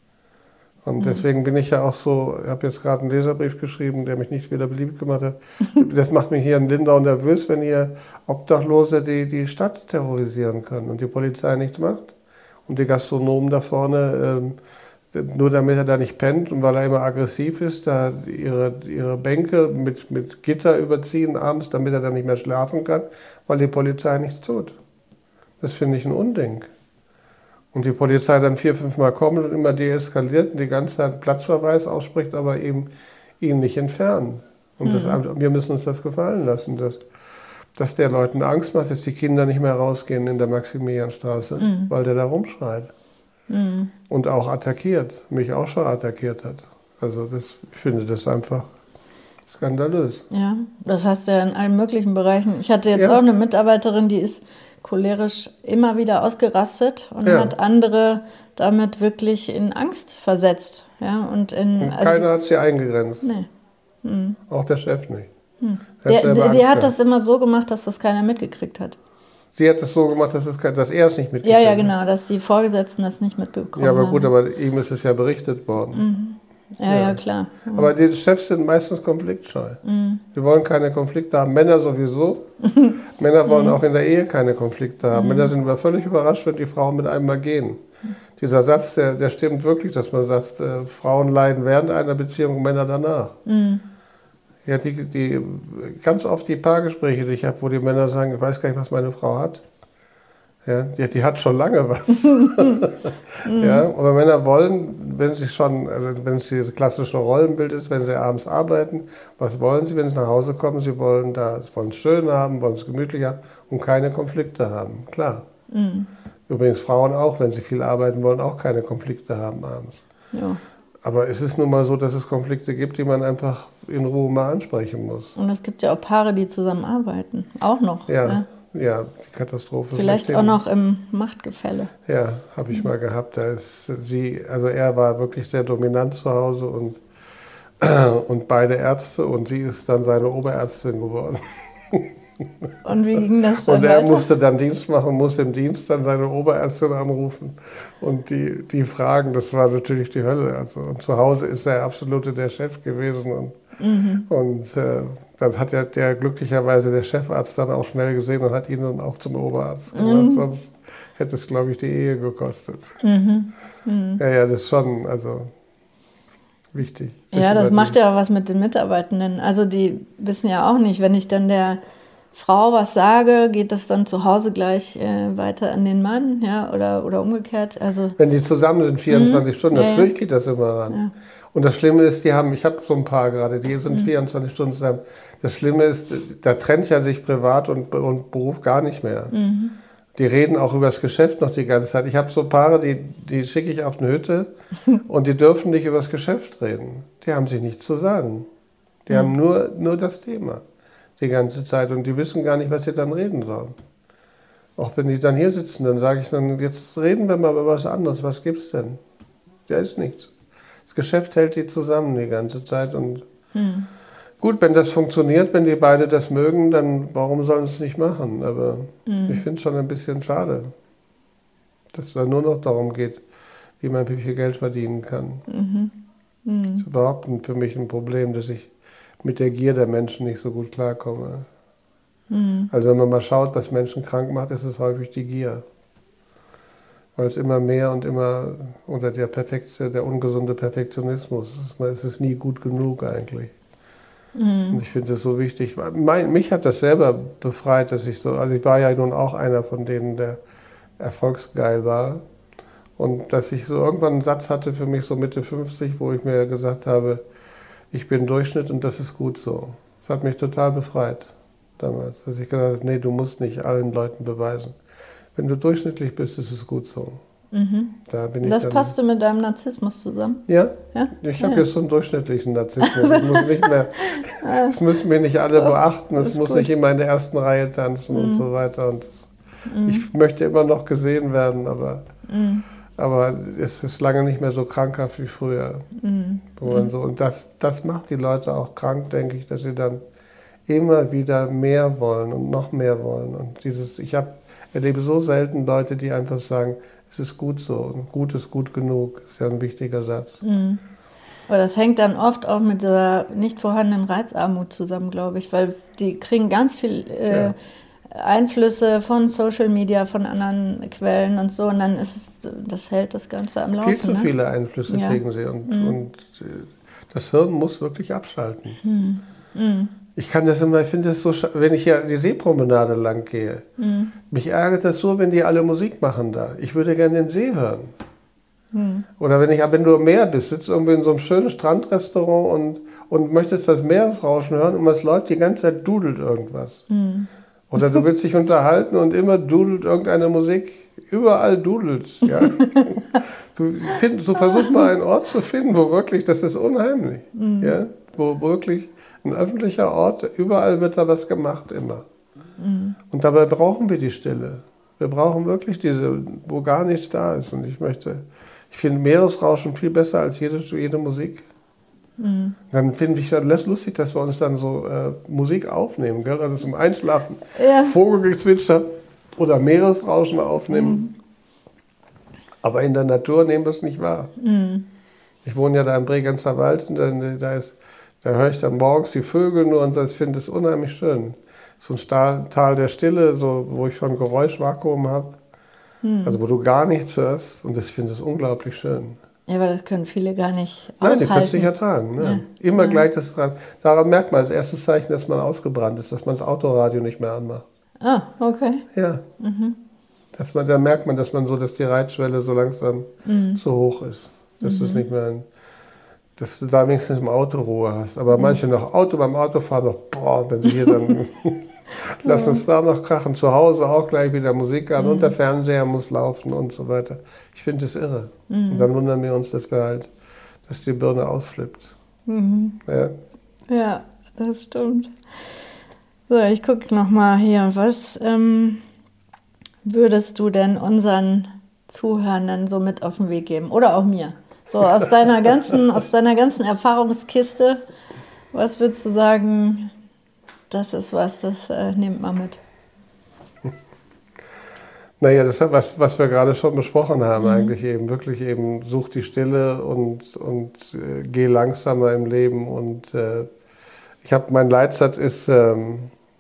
Und deswegen bin ich ja auch so, ich habe jetzt gerade einen Leserbrief geschrieben, der mich nicht wieder beliebt gemacht hat. Das macht mich hier in Lindau nervös, wenn hier Obdachlose die, die Stadt terrorisieren können und die Polizei nichts macht. Und die Gastronomen da vorne, ähm, nur damit er da nicht pennt und weil er immer aggressiv ist, da ihre, ihre Bänke mit, mit Gitter überziehen abends, damit er da nicht mehr schlafen kann, weil die Polizei nichts tut. Das finde ich ein Unding. Und die Polizei dann vier, fünf Mal kommt und immer deeskaliert und die ganze Zeit Platzverweis ausspricht, aber eben ihn nicht entfernen. Und mhm. das, wir müssen uns das gefallen lassen, dass, dass der Leuten Angst macht, dass die Kinder nicht mehr rausgehen in der Maximilianstraße, mhm. weil der da rumschreit. Mhm. Und auch attackiert, mich auch schon attackiert hat. Also das, ich finde das einfach skandalös. Ja, das hast du ja in allen möglichen Bereichen. Ich hatte jetzt ja. auch eine Mitarbeiterin, die ist cholerisch immer wieder ausgerastet und ja. hat andere damit wirklich in Angst versetzt. Ja, und in, und keiner also, hat sie eingegrenzt. Nee. Mhm. Auch der Chef nicht. Mhm. Der, der, sie hat das immer so gemacht, dass das keiner mitgekriegt hat. Sie hat es so gemacht, dass, es, dass er es nicht mitgekriegt Ja, hat. ja, genau, dass die Vorgesetzten das nicht mitbekommen Ja, aber haben. gut, aber ihm ist es ja berichtet worden. Mhm. Ja, ja, ja, klar. Mhm. Aber die Chefs sind meistens konfliktscheu. Mhm. Die wollen keine Konflikte haben. Männer sowieso. Männer wollen mhm. auch in der Ehe keine Konflikte haben. Mhm. Männer sind aber völlig überrascht, wenn die Frauen mit einem mal gehen. Mhm. Dieser Satz, der, der stimmt wirklich, dass man sagt, äh, Frauen leiden während einer Beziehung, Männer danach. Mhm. Ja, die, die, ganz oft die Paargespräche, die ich habe, wo die Männer sagen, ich weiß gar nicht, was meine Frau hat. Ja, die, die hat schon lange was. Ja, aber Männer wollen, wenn sie schon, also wenn es dieses klassische Rollenbild ist, wenn sie abends arbeiten, was wollen sie, wenn sie nach Hause kommen? Sie wollen da, wollen es schön haben, wollen es gemütlich haben und keine Konflikte haben. Klar. Mhm. Übrigens Frauen auch, wenn sie viel arbeiten wollen, auch keine Konflikte haben abends. Ja. Aber es ist nun mal so, dass es Konflikte gibt, die man einfach in Ruhe mal ansprechen muss. Und es gibt ja auch Paare, die zusammenarbeiten. Auch noch. Ja, ja, ja, die Katastrophe. Vielleicht auch noch im Machtgefälle. Ja, habe ich mhm. mal gehabt. Da ist sie, also er war wirklich sehr dominant zu Hause und, und beide Ärzte und sie ist dann seine Oberärztin geworden. Und wie ging das dann Und er weiter? musste dann Dienst machen, musste im Dienst dann seine Oberärztin anrufen und die, die Fragen, das war natürlich die Hölle. Also, und zu Hause ist er absolute der Chef gewesen und, mhm. und äh, dann hat ja der glücklicherweise der Chefarzt dann auch schnell gesehen und hat ihn dann auch zum Oberarzt gemacht, mhm. sonst hätte es, glaube ich, die Ehe gekostet. Mhm. Mhm. Ja, ja, das ist schon, also wichtig. Ja, das macht ja auch was mit den Mitarbeitenden. Also die wissen ja auch nicht, wenn ich dann der Frau was sage, geht das dann zu Hause gleich äh, weiter an den Mann, ja, oder, oder umgekehrt. Also wenn die zusammen sind, vierundzwanzig mhm. Stunden, natürlich ja, geht das immer ran. Ja. Und das Schlimme ist, die haben, ich habe so ein paar gerade, die sind mhm. vierundzwanzig Stunden zusammen. Das Schlimme ist, da trennt ja sich Privat und, und Beruf gar nicht mehr. Mhm. Die reden auch über das Geschäft noch die ganze Zeit. Ich habe so Paare, die, die schicke ich auf eine Hütte und die dürfen nicht über das Geschäft reden. Die haben sich nichts zu sagen. Die mhm. haben nur, nur das Thema die ganze Zeit und die wissen gar nicht, was sie dann reden sollen. Auch wenn die dann hier sitzen, dann sage ich dann, jetzt reden wir mal über was anderes, was gibt's denn? Da ist nichts. Das Geschäft hält die zusammen die ganze Zeit und hm. gut, wenn das funktioniert, wenn die beide das mögen, dann warum sollen sie es nicht machen? Aber hm. ich finde es schon ein bisschen schade, dass es dann nur noch darum geht, wie man wie viel Geld verdienen kann. Mhm. Mhm. Das ist überhaupt für mich ein Problem, dass ich mit der Gier der Menschen nicht so gut klarkomme. Mhm. Also wenn man mal schaut, was Menschen krank macht, ist es häufig die Gier. Weil es immer mehr und immer unter der Perfektion, der ungesunde Perfektionismus ist. Es ist nie gut genug eigentlich. Mhm. Und ich finde es so wichtig. Mein, mich hat das selber befreit, dass ich so, also ich war ja nun auch einer von denen, der erfolgsgeil war. Und dass ich so irgendwann einen Satz hatte für mich so Mitte fünfzig, wo ich mir gesagt habe, ich bin Durchschnitt und das ist gut so. Das hat mich total befreit damals. Dass ich gesagt habe, nee, du musst nicht allen Leuten beweisen. Wenn du durchschnittlich bist, ist es gut so. Mhm. Da bin ich das dann, passte mit deinem Narzissmus zusammen? Ja, ja? ich habe ja. jetzt so einen durchschnittlichen Narzissmus. Ich muss nicht mehr, es müssen mich nicht alle beachten, es muss gut. nicht immer in der ersten Reihe tanzen mhm. und so weiter. Und mhm. ich möchte immer noch gesehen werden, aber... Mhm. Aber es ist lange nicht mehr so krankhaft wie früher. Mhm. Wo man so, und das, das macht die Leute auch krank, denke ich, dass sie dann immer wieder mehr wollen und noch mehr wollen. Und dieses, ich hab, erlebe so selten Leute, die einfach sagen, es ist gut so, und gut ist gut genug, ist ja ein wichtiger Satz. Mhm. Aber das hängt dann oft auch mit der nicht vorhandenen Reizarmut zusammen, glaube ich, weil die kriegen ganz viel... Äh, ja. Einflüsse von Social Media, von anderen Quellen und so, und dann ist es, das hält das Ganze am Laufen. Viel zu ne? viele Einflüsse ja. kriegen sie und, mhm. und das Hirn muss wirklich abschalten. Mhm. Mhm. Ich kann das immer, ich finde das so, wenn ich ja die Seepromenade lang gehe, mhm. mich ärgert das so, wenn die alle Musik machen da. Ich würde gerne den See hören. Mhm. Oder wenn ich, wenn du am Meer bist, sitzt irgendwie in so einem schönen Strandrestaurant und, und möchtest das Meeresrauschen hören und es läuft die ganze Zeit, dudelt irgendwas. Mhm. Oder du willst dich unterhalten und immer dudelt irgendeine Musik, überall dudelst. Ja? du, find, du versuchst mal einen Ort zu finden, wo wirklich, das ist unheimlich, mhm. ja? Wo wirklich ein öffentlicher Ort, überall wird da was gemacht, immer. Mhm. Und dabei brauchen wir die Stille. Wir brauchen wirklich diese, wo gar nichts da ist. Und ich möchte, ich finde Meeresrauschen viel besser als jede, jede Musik. Mhm. Dann finde ich das lustig, dass wir uns dann so äh, Musik aufnehmen, gell? Also zum Einschlafen, ja. Vogelgezwitscher oder Meeresrauschen aufnehmen. Mhm. Aber in der Natur nehmen wir es nicht wahr. Mhm. Ich wohne ja da im Bregenzer Wald und dann, da, ist, da höre ich dann morgens die Vögel nur und ich finde es unheimlich schön. So ein Stahl, Tal der Stille, so, wo ich schon Geräuschvakuum habe, mhm. also wo du gar nichts hörst und ich finde es unglaublich schön. Ja, aber das können viele gar nicht Nein, aushalten. die können es nicht ertragen. Ne? Ja. Immer ja. gleich das dran. Daran merkt man, das erste Zeichen, dass man ausgebrannt ist, dass man das Autoradio nicht mehr anmacht. Ah, okay. Ja. Mhm. Dass man, da merkt man, dass man so, dass die Reizschwelle so langsam mhm. so hoch ist. Dass mhm. das nicht mehr, ein, dass du da wenigstens im Auto Ruhe hast. Aber mhm. manche noch Auto beim Autofahren noch, boah, wenn sie hier dann, lass uns da noch krachen. Zu Hause auch gleich wieder Musik an mhm. und der Fernseher muss laufen und so weiter. Ich finde das irre. Mhm. Und dann wundern wir uns, dass wir halt, dass die Birne ausflippt. Mhm. Ja. Ja, das stimmt. So, ich gucke nochmal hier. Was ähm, würdest du denn unseren Zuhörenden so mit auf den Weg geben? Oder auch mir? So aus deiner ganzen, aus deiner ganzen Erfahrungskiste, was würdest du sagen, das ist was, das äh, nehmt man mit? Naja, das ist was, was wir gerade schon besprochen haben, mhm. eigentlich eben. Wirklich eben, such die Stille und, und äh, geh langsamer im Leben. Und äh, ich habe, mein Leitsatz ist, ähm,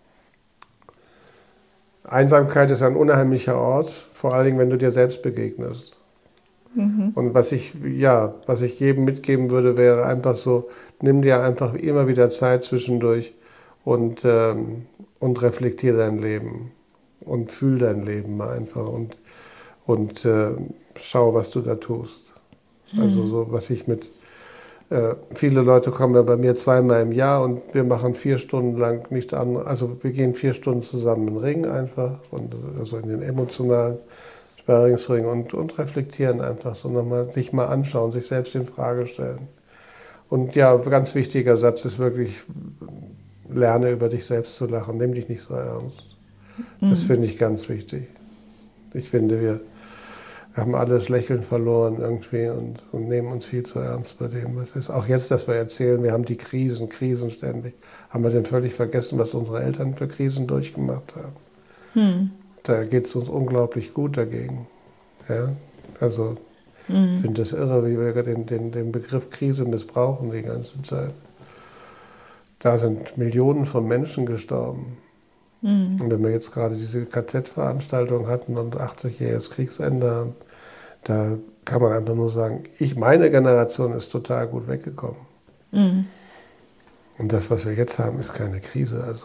Einsamkeit ist ein unheimlicher Ort, vor allen Dingen, wenn du dir selbst begegnest. Mhm. Und was ich, ja, was ich jedem mitgeben würde, wäre einfach so, nimm dir einfach immer wieder Zeit zwischendurch und, ähm, und reflektier dein Leben und fühl dein Leben mal einfach und, und äh, schau, was du da tust. Mhm. Also so, was ich mit, äh, viele Leute kommen ja bei mir zweimal im Jahr und wir machen vier Stunden lang nichts anderes, also wir gehen vier Stunden zusammen in den Ring einfach, und, also in den emotionalen Sparringsring und, und reflektieren einfach, so nochmal sich mal anschauen, sich selbst in Frage stellen. Und ja, ganz wichtiger Satz ist wirklich, lerne über dich selbst zu lachen, nimm dich nicht so ernst. Das finde ich ganz wichtig. Ich finde, wir, wir haben alles Lächeln verloren irgendwie und, und nehmen uns viel zu ernst bei dem, was ist. Auch jetzt, dass wir erzählen, wir haben die Krisen, Krisen ständig. Haben wir denn völlig vergessen, was unsere Eltern für Krisen durchgemacht haben? Hm. Da geht es uns unglaublich gut dagegen. Ja? Also hm. ich finde das irre, wie wir den, den, den Begriff Krise missbrauchen die ganze Zeit. Da sind Millionen von Menschen gestorben. Mhm. Und wenn wir jetzt gerade diese K Z-Veranstaltung hatten und achtzigjähriges Kriegsende haben, da kann man einfach nur sagen, ich, meine Generation ist total gut weggekommen. Mhm. Und das, was wir jetzt haben, ist keine Krise. Also.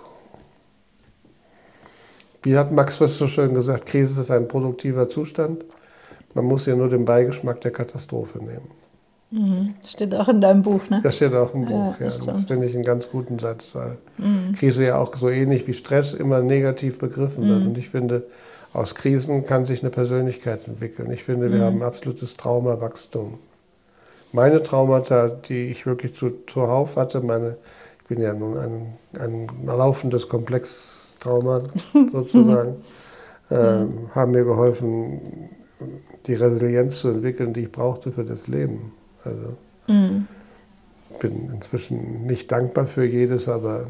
Wie hat Max Frisch so schön gesagt, Krise ist ein produktiver Zustand. Man muss ja nur den Beigeschmack der Katastrophe nehmen. Mhm. Steht auch in deinem Buch, ne? Das steht auch im Buch, ja. ja. Das finde ich einen ganz guten Satz, weil mhm. Krise ja auch so ähnlich wie Stress immer negativ begriffen wird. Mhm. Und ich finde, aus Krisen kann sich eine Persönlichkeit entwickeln. Ich finde, wir mhm. haben absolutes Traumawachstum. Meine Traumata, die ich wirklich zu, zuhauf hatte, meine, ich bin ja nun ein, ein laufendes Komplextrauma sozusagen, mhm. ähm, haben mir geholfen, die Resilienz zu entwickeln, die ich brauchte für das Leben. Also mhm. ich bin inzwischen nicht dankbar für jedes, aber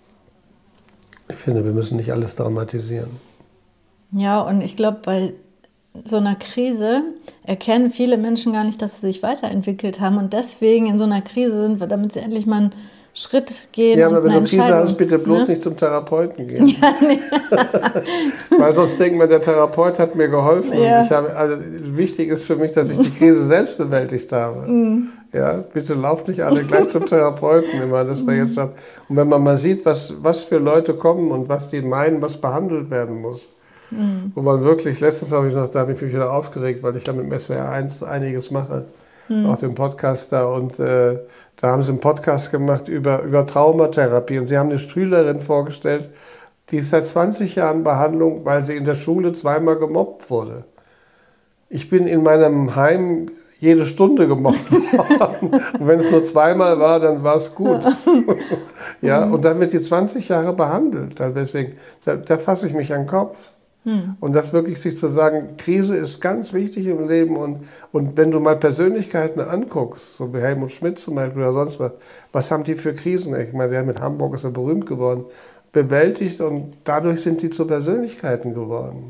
ich finde, wir müssen nicht alles dramatisieren. Ja, und ich glaube, bei so einer Krise erkennen viele Menschen gar nicht, dass sie sich weiterentwickelt haben und deswegen in so einer Krise sind wir, damit sie endlich mal einen Schritt gehen. Ja, aber wenn du Krise hast, bitte bloß ne? nicht zum Therapeuten gehen. Ja, nee. Weil sonst denkt man, der Therapeut hat mir geholfen. Ja. Und ich habe, also, wichtig ist für mich, dass ich die Krise selbst bewältigt habe. Mm. Ja, bitte lauft nicht alle gleich zum Therapeuten immer, dass wir jetzt haben. Und wenn man mal sieht, was, was für Leute kommen und was die meinen, was behandelt werden muss. Mm. Wo man wirklich, letztens habe ich noch, da habe ich mich wieder aufgeregt, weil ich ja mit dem S W R eins einiges mache, mm. auch den Podcast da und äh, da haben sie einen Podcast gemacht über, über Traumatherapie und sie haben eine Schülerin vorgestellt, die ist seit zwanzig Jahren in Behandlung, weil sie in der Schule zweimal gemobbt wurde. Ich bin in meinem Heim jede Stunde gemobbt worden und wenn es nur zweimal war, dann war es gut. Ja, und dann wird sie zwanzig Jahre behandelt. Deswegen, da, da fasse ich mich an den Kopf. Hm. Und das wirklich sich zu sagen, Krise ist ganz wichtig im Leben und, und wenn du mal Persönlichkeiten anguckst, so wie Helmut Schmidt zum Beispiel oder sonst was, was haben die für Krisen? Ich meine, der mit Hamburg ist ja berühmt geworden, bewältigt und dadurch sind die zu Persönlichkeiten geworden.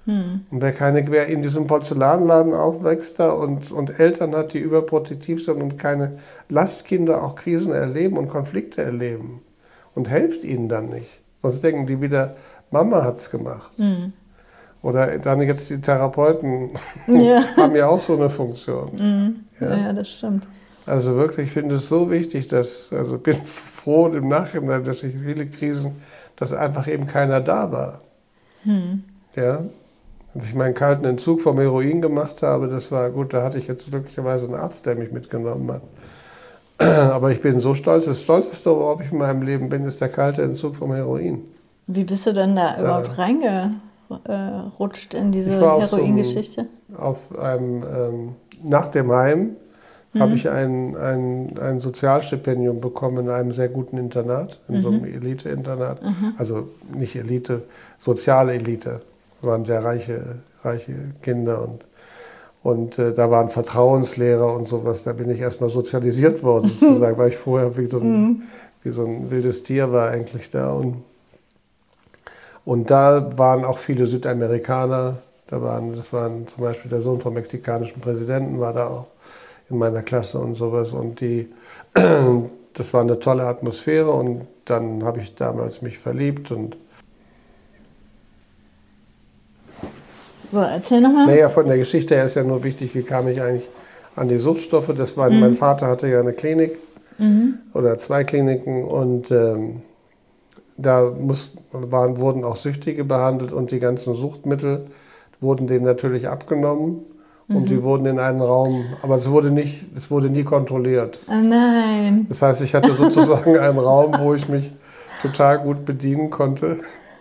Hm. Und wer, keine, wer in diesem Porzellanladen aufwächst da und, und Eltern hat, die überprotektiv sind und keine Lastkinder auch Krisen erleben und Konflikte erleben und hilft ihnen dann nicht. Sonst denken die wieder, Mama hat's gemacht. Hm. Oder dann jetzt die Therapeuten ja. haben ja auch so eine Funktion. Hm. Ja. ja, das stimmt. Also wirklich, ich finde es so wichtig, dass, also bin froh im Nachhinein, dass ich viele Krisen, dass einfach eben keiner da war. Hm. Ja. Als ich meinen kalten Entzug vom Heroin gemacht habe, das war gut, da hatte ich jetzt glücklicherweise einen Arzt, der mich mitgenommen hat. Aber ich bin so stolz, das Stolzeste, worauf ich in meinem Leben bin, ist der kalte Entzug vom Heroin. Wie bist du denn da überhaupt ja. reingerutscht in diese Heroingeschichte? Auf einem, ähm, nach dem Heim mhm. habe ich ein, ein, ein Sozialstipendium bekommen in einem sehr guten Internat, in mhm. so einem Elite-Internat. Mhm. Also nicht Elite, soziale Elite. Das waren sehr reiche, reiche Kinder und, und äh, da waren Vertrauenslehrer und sowas. Da bin ich erstmal sozialisiert worden, sozusagen, weil ich vorher wie so, ein, mhm. wie so ein wildes Tier war eigentlich da. Und, und da waren auch viele Südamerikaner. Da waren, das waren zum Beispiel der Sohn vom mexikanischen Präsidenten war da auch in meiner Klasse und sowas. Und die, das war eine tolle Atmosphäre. Und dann habe ich damals mich verliebt und so, erzähl nochmal. Naja, von der Geschichte her ist ja nur wichtig, wie kam ich eigentlich an die Suchtstoffe. Das war, mhm. Mein Vater hatte ja eine Klinik mhm. oder zwei Kliniken und ähm, da muss, waren, wurden auch Süchtige behandelt und die ganzen Suchtmittel wurden denen natürlich abgenommen mhm. und die wurden in einen Raum, aber es wurde, nicht, es wurde nie kontrolliert. Oh nein. Das heißt, ich hatte sozusagen einen Raum, wo ich mich total gut bedienen konnte.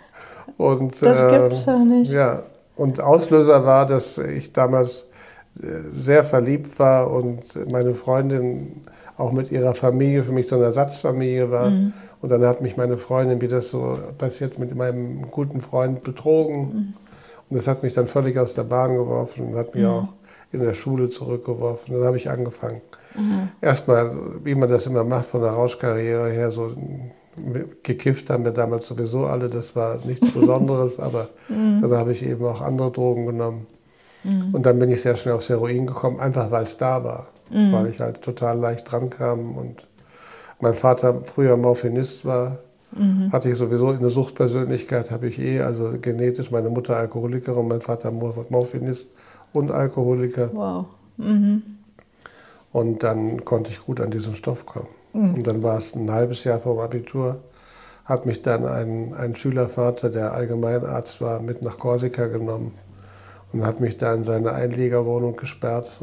Und, das äh, gibt's doch nicht. Ja. Und Auslöser war, dass ich damals sehr verliebt war und meine Freundin auch mit ihrer Familie für mich so eine Ersatzfamilie war. Mhm. Und dann hat mich meine Freundin, wie das so passiert, mit meinem guten Freund betrogen. Mhm. Und das hat mich dann völlig aus der Bahn geworfen und hat mich mhm. auch in der Schule zurückgeworfen. Dann habe ich angefangen. Mhm. Erstmal, wie man das immer macht, von der Rauschkarriere her, so gekifft haben wir damals sowieso alle, das war nichts Besonderes, aber mhm. dann habe ich eben auch andere Drogen genommen. Mhm. Und dann bin ich sehr schnell aufs Heroin gekommen, einfach weil es da war, mhm. weil ich halt total leicht dran kam. Und mein Vater früher Morphinist war, mhm. hatte ich sowieso eine Suchtpersönlichkeit, habe ich eh, also genetisch, meine Mutter Alkoholikerin, mein Vater Morphinist und Alkoholiker. Wow. Mhm. Und dann konnte ich gut an diesen Stoff kommen. Mhm. Und dann war es ein halbes Jahr vor dem Abitur, hat mich dann ein, ein Schülervater, der Allgemeinarzt war, mit nach Korsika genommen und hat mich da in seine Einliegerwohnung gesperrt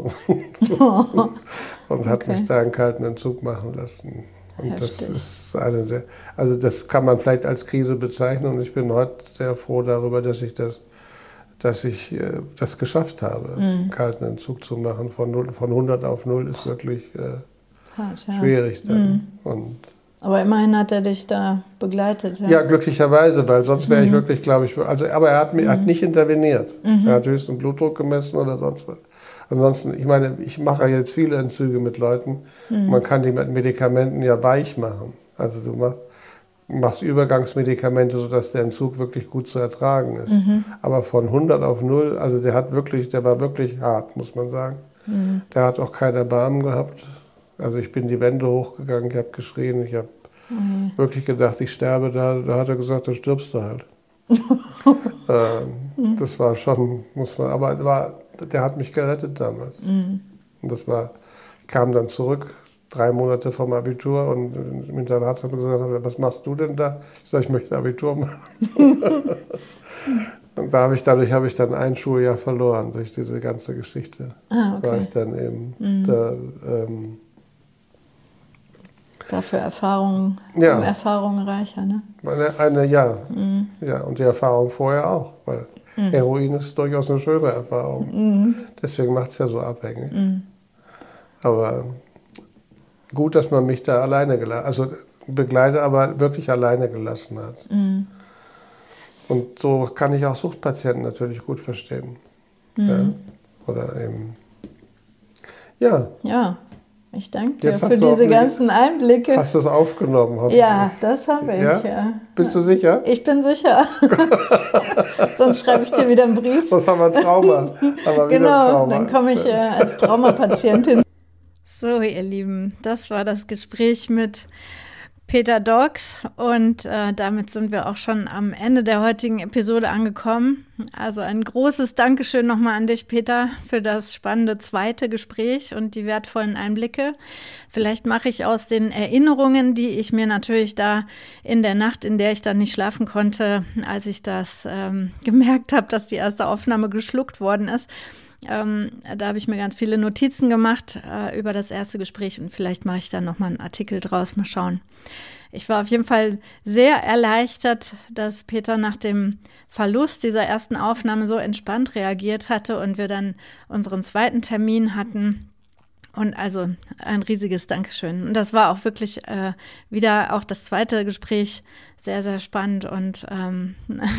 und, und hat okay. mich da einen kalten Entzug machen lassen. Und Heftig. Das ist eine der, also das kann man vielleicht als Krise bezeichnen und ich bin heute sehr froh darüber, dass ich das, dass ich äh, das geschafft habe, mhm. einen kalten Entzug zu machen. Von, null, von hundert auf null ist wirklich äh, Hart, ja. schwierig dann. Mhm. Und aber immerhin hat er dich da begleitet. Ja, ja glücklicherweise, weil sonst wäre mhm. ich wirklich, glaube ich, also, aber er hat, mich, mhm. hat nicht interveniert. Mhm. Er hat höchsten Blutdruck gemessen oder sonst was. Ansonsten, ich meine, ich mache jetzt viele Entzüge mit Leuten. Mhm. Man kann die mit Medikamenten ja weich machen. Also du machst, machst Übergangsmedikamente, sodass der Entzug wirklich gut zu ertragen ist. Mhm. Aber von hundert auf null, also der hat wirklich, der war wirklich hart, muss man sagen. Mhm. Der hat auch kein Erbarmen gehabt. Also ich bin die Wände hochgegangen, ich habe geschrien, ich habe mhm. wirklich gedacht, ich sterbe da. Da hat er gesagt, dann stirbst du halt. ähm, das war schon, muss man, aber war, der hat mich gerettet damals. Mhm. Und das war, ich kam dann zurück, drei Monate vom Abitur und im Internat hat er gesagt, was machst du denn da? Ich sage, ich möchte Abitur machen. Und da habe ich, dadurch habe ich dann ein Schuljahr verloren durch diese ganze Geschichte. Ah, okay. War ich dann eben mhm. da, ähm, Dafür Erfahrungen, ja. Erfahrungen reicher, ne? Eine, eine ja. Mhm. ja. Und die Erfahrung vorher auch, weil mhm. Heroin ist durchaus eine schöne Erfahrung. Mhm. Deswegen macht es ja so abhängig. Mhm. Aber gut, dass man mich da alleine gelassen, also begleitet, aber wirklich alleine gelassen hat. Mhm. Und so kann ich auch Suchtpatienten natürlich gut verstehen. Mhm. Ja? Oder eben, ja. Ja. Ich danke dir Jetzt für hast du diese hoffentlich- ganzen Einblicke. Hast du es aufgenommen? hoffentlich? Ja, das habe ich. Ja? Ja. Bist du sicher? Ich bin sicher. Sonst schreibe ich dir wieder einen Brief. Sonst haben wir ein Trauma. Haben wir wieder ein Genau, Trauma. dann komme ich äh, als Traumapatientin. So, ihr Lieben, das war das Gespräch mit Peter Dogs und äh, damit sind wir auch schon am Ende der heutigen Episode angekommen. Also ein großes Dankeschön nochmal an dich, Peter, für das spannende zweite Gespräch und die wertvollen Einblicke. Vielleicht mache ich aus den Erinnerungen, die ich mir natürlich da in der Nacht, in der ich dann nicht schlafen konnte, als ich das ähm, gemerkt habe, dass die erste Aufnahme geschluckt worden ist, Ähm, da habe ich mir ganz viele Notizen gemacht äh, über das erste Gespräch und vielleicht mache ich dann nochmal einen Artikel draus, mal schauen. Ich war auf jeden Fall sehr erleichtert, dass Peter nach dem Verlust dieser ersten Aufnahme so entspannt reagiert hatte und wir dann unseren zweiten Termin hatten. Und also ein riesiges Dankeschön. Und das war auch wirklich äh, wieder auch das zweite Gespräch sehr, sehr spannend und ähm,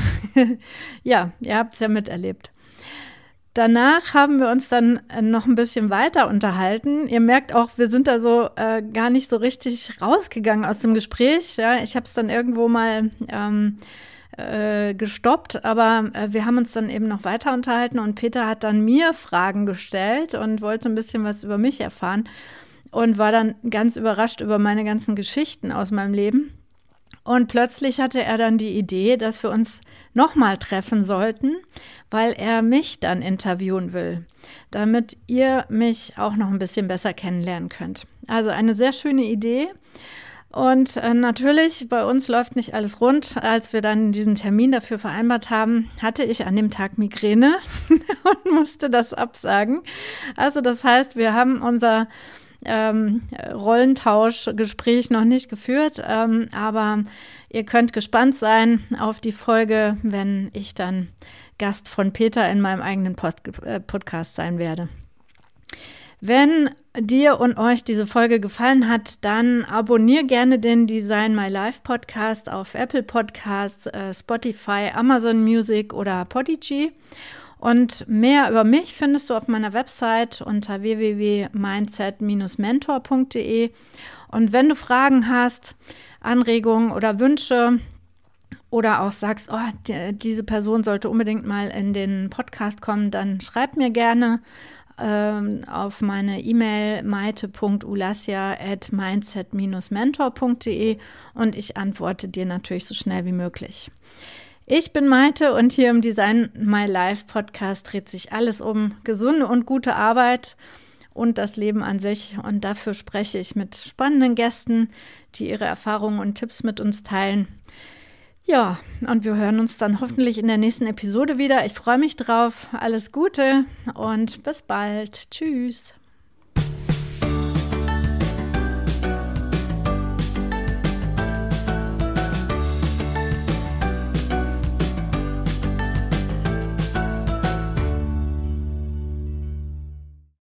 ja, ihr habt es ja miterlebt. Danach haben wir uns dann noch ein bisschen weiter unterhalten. Ihr merkt auch, wir sind da so äh, gar nicht so richtig rausgegangen aus dem Gespräch. Ja, ich habe es dann irgendwo mal ähm, äh, gestoppt, aber äh, wir haben uns dann eben noch weiter unterhalten und Peter hat dann mir Fragen gestellt und wollte ein bisschen was über mich erfahren und war dann ganz überrascht über meine ganzen Geschichten aus meinem Leben. Und plötzlich hatte er dann die Idee, dass wir uns nochmal treffen sollten, weil er mich dann interviewen will, damit ihr mich auch noch ein bisschen besser kennenlernen könnt. Also eine sehr schöne Idee. Und äh, natürlich, bei uns läuft nicht alles rund. Als wir dann diesen Termin dafür vereinbart haben, hatte ich an dem Tag Migräne und musste das absagen. Also das heißt, wir haben unser Ähm, Rollentauschgespräch noch nicht geführt, ähm, aber ihr könnt gespannt sein auf die Folge, wenn ich dann Gast von Peter in meinem eigenen Post- äh, Podcast sein werde. Wenn dir und euch diese Folge gefallen hat, dann abonnier gerne den Design My Life Podcast auf Apple Podcasts, äh, Spotify, Amazon Music oder Podigy. Und mehr über mich findest du auf meiner Website unter w w w punkt mindset dash mentor punkt d e. Und wenn du Fragen hast, Anregungen oder Wünsche oder auch sagst, oh, die, diese Person sollte unbedingt mal in den Podcast kommen, dann schreib mir gerne ähm, auf meine E-Mail maite punkt ulasja at mindset dash mentor punkt d e und ich antworte dir natürlich so schnell wie möglich. Ich bin Maite und hier im Design My Life Podcast dreht sich alles um gesunde und gute Arbeit und das Leben an sich. Und dafür spreche ich mit spannenden Gästen, die ihre Erfahrungen und Tipps mit uns teilen. Ja, und wir hören uns dann hoffentlich in der nächsten Episode wieder. Ich freue mich drauf. Alles Gute und bis bald. Tschüss.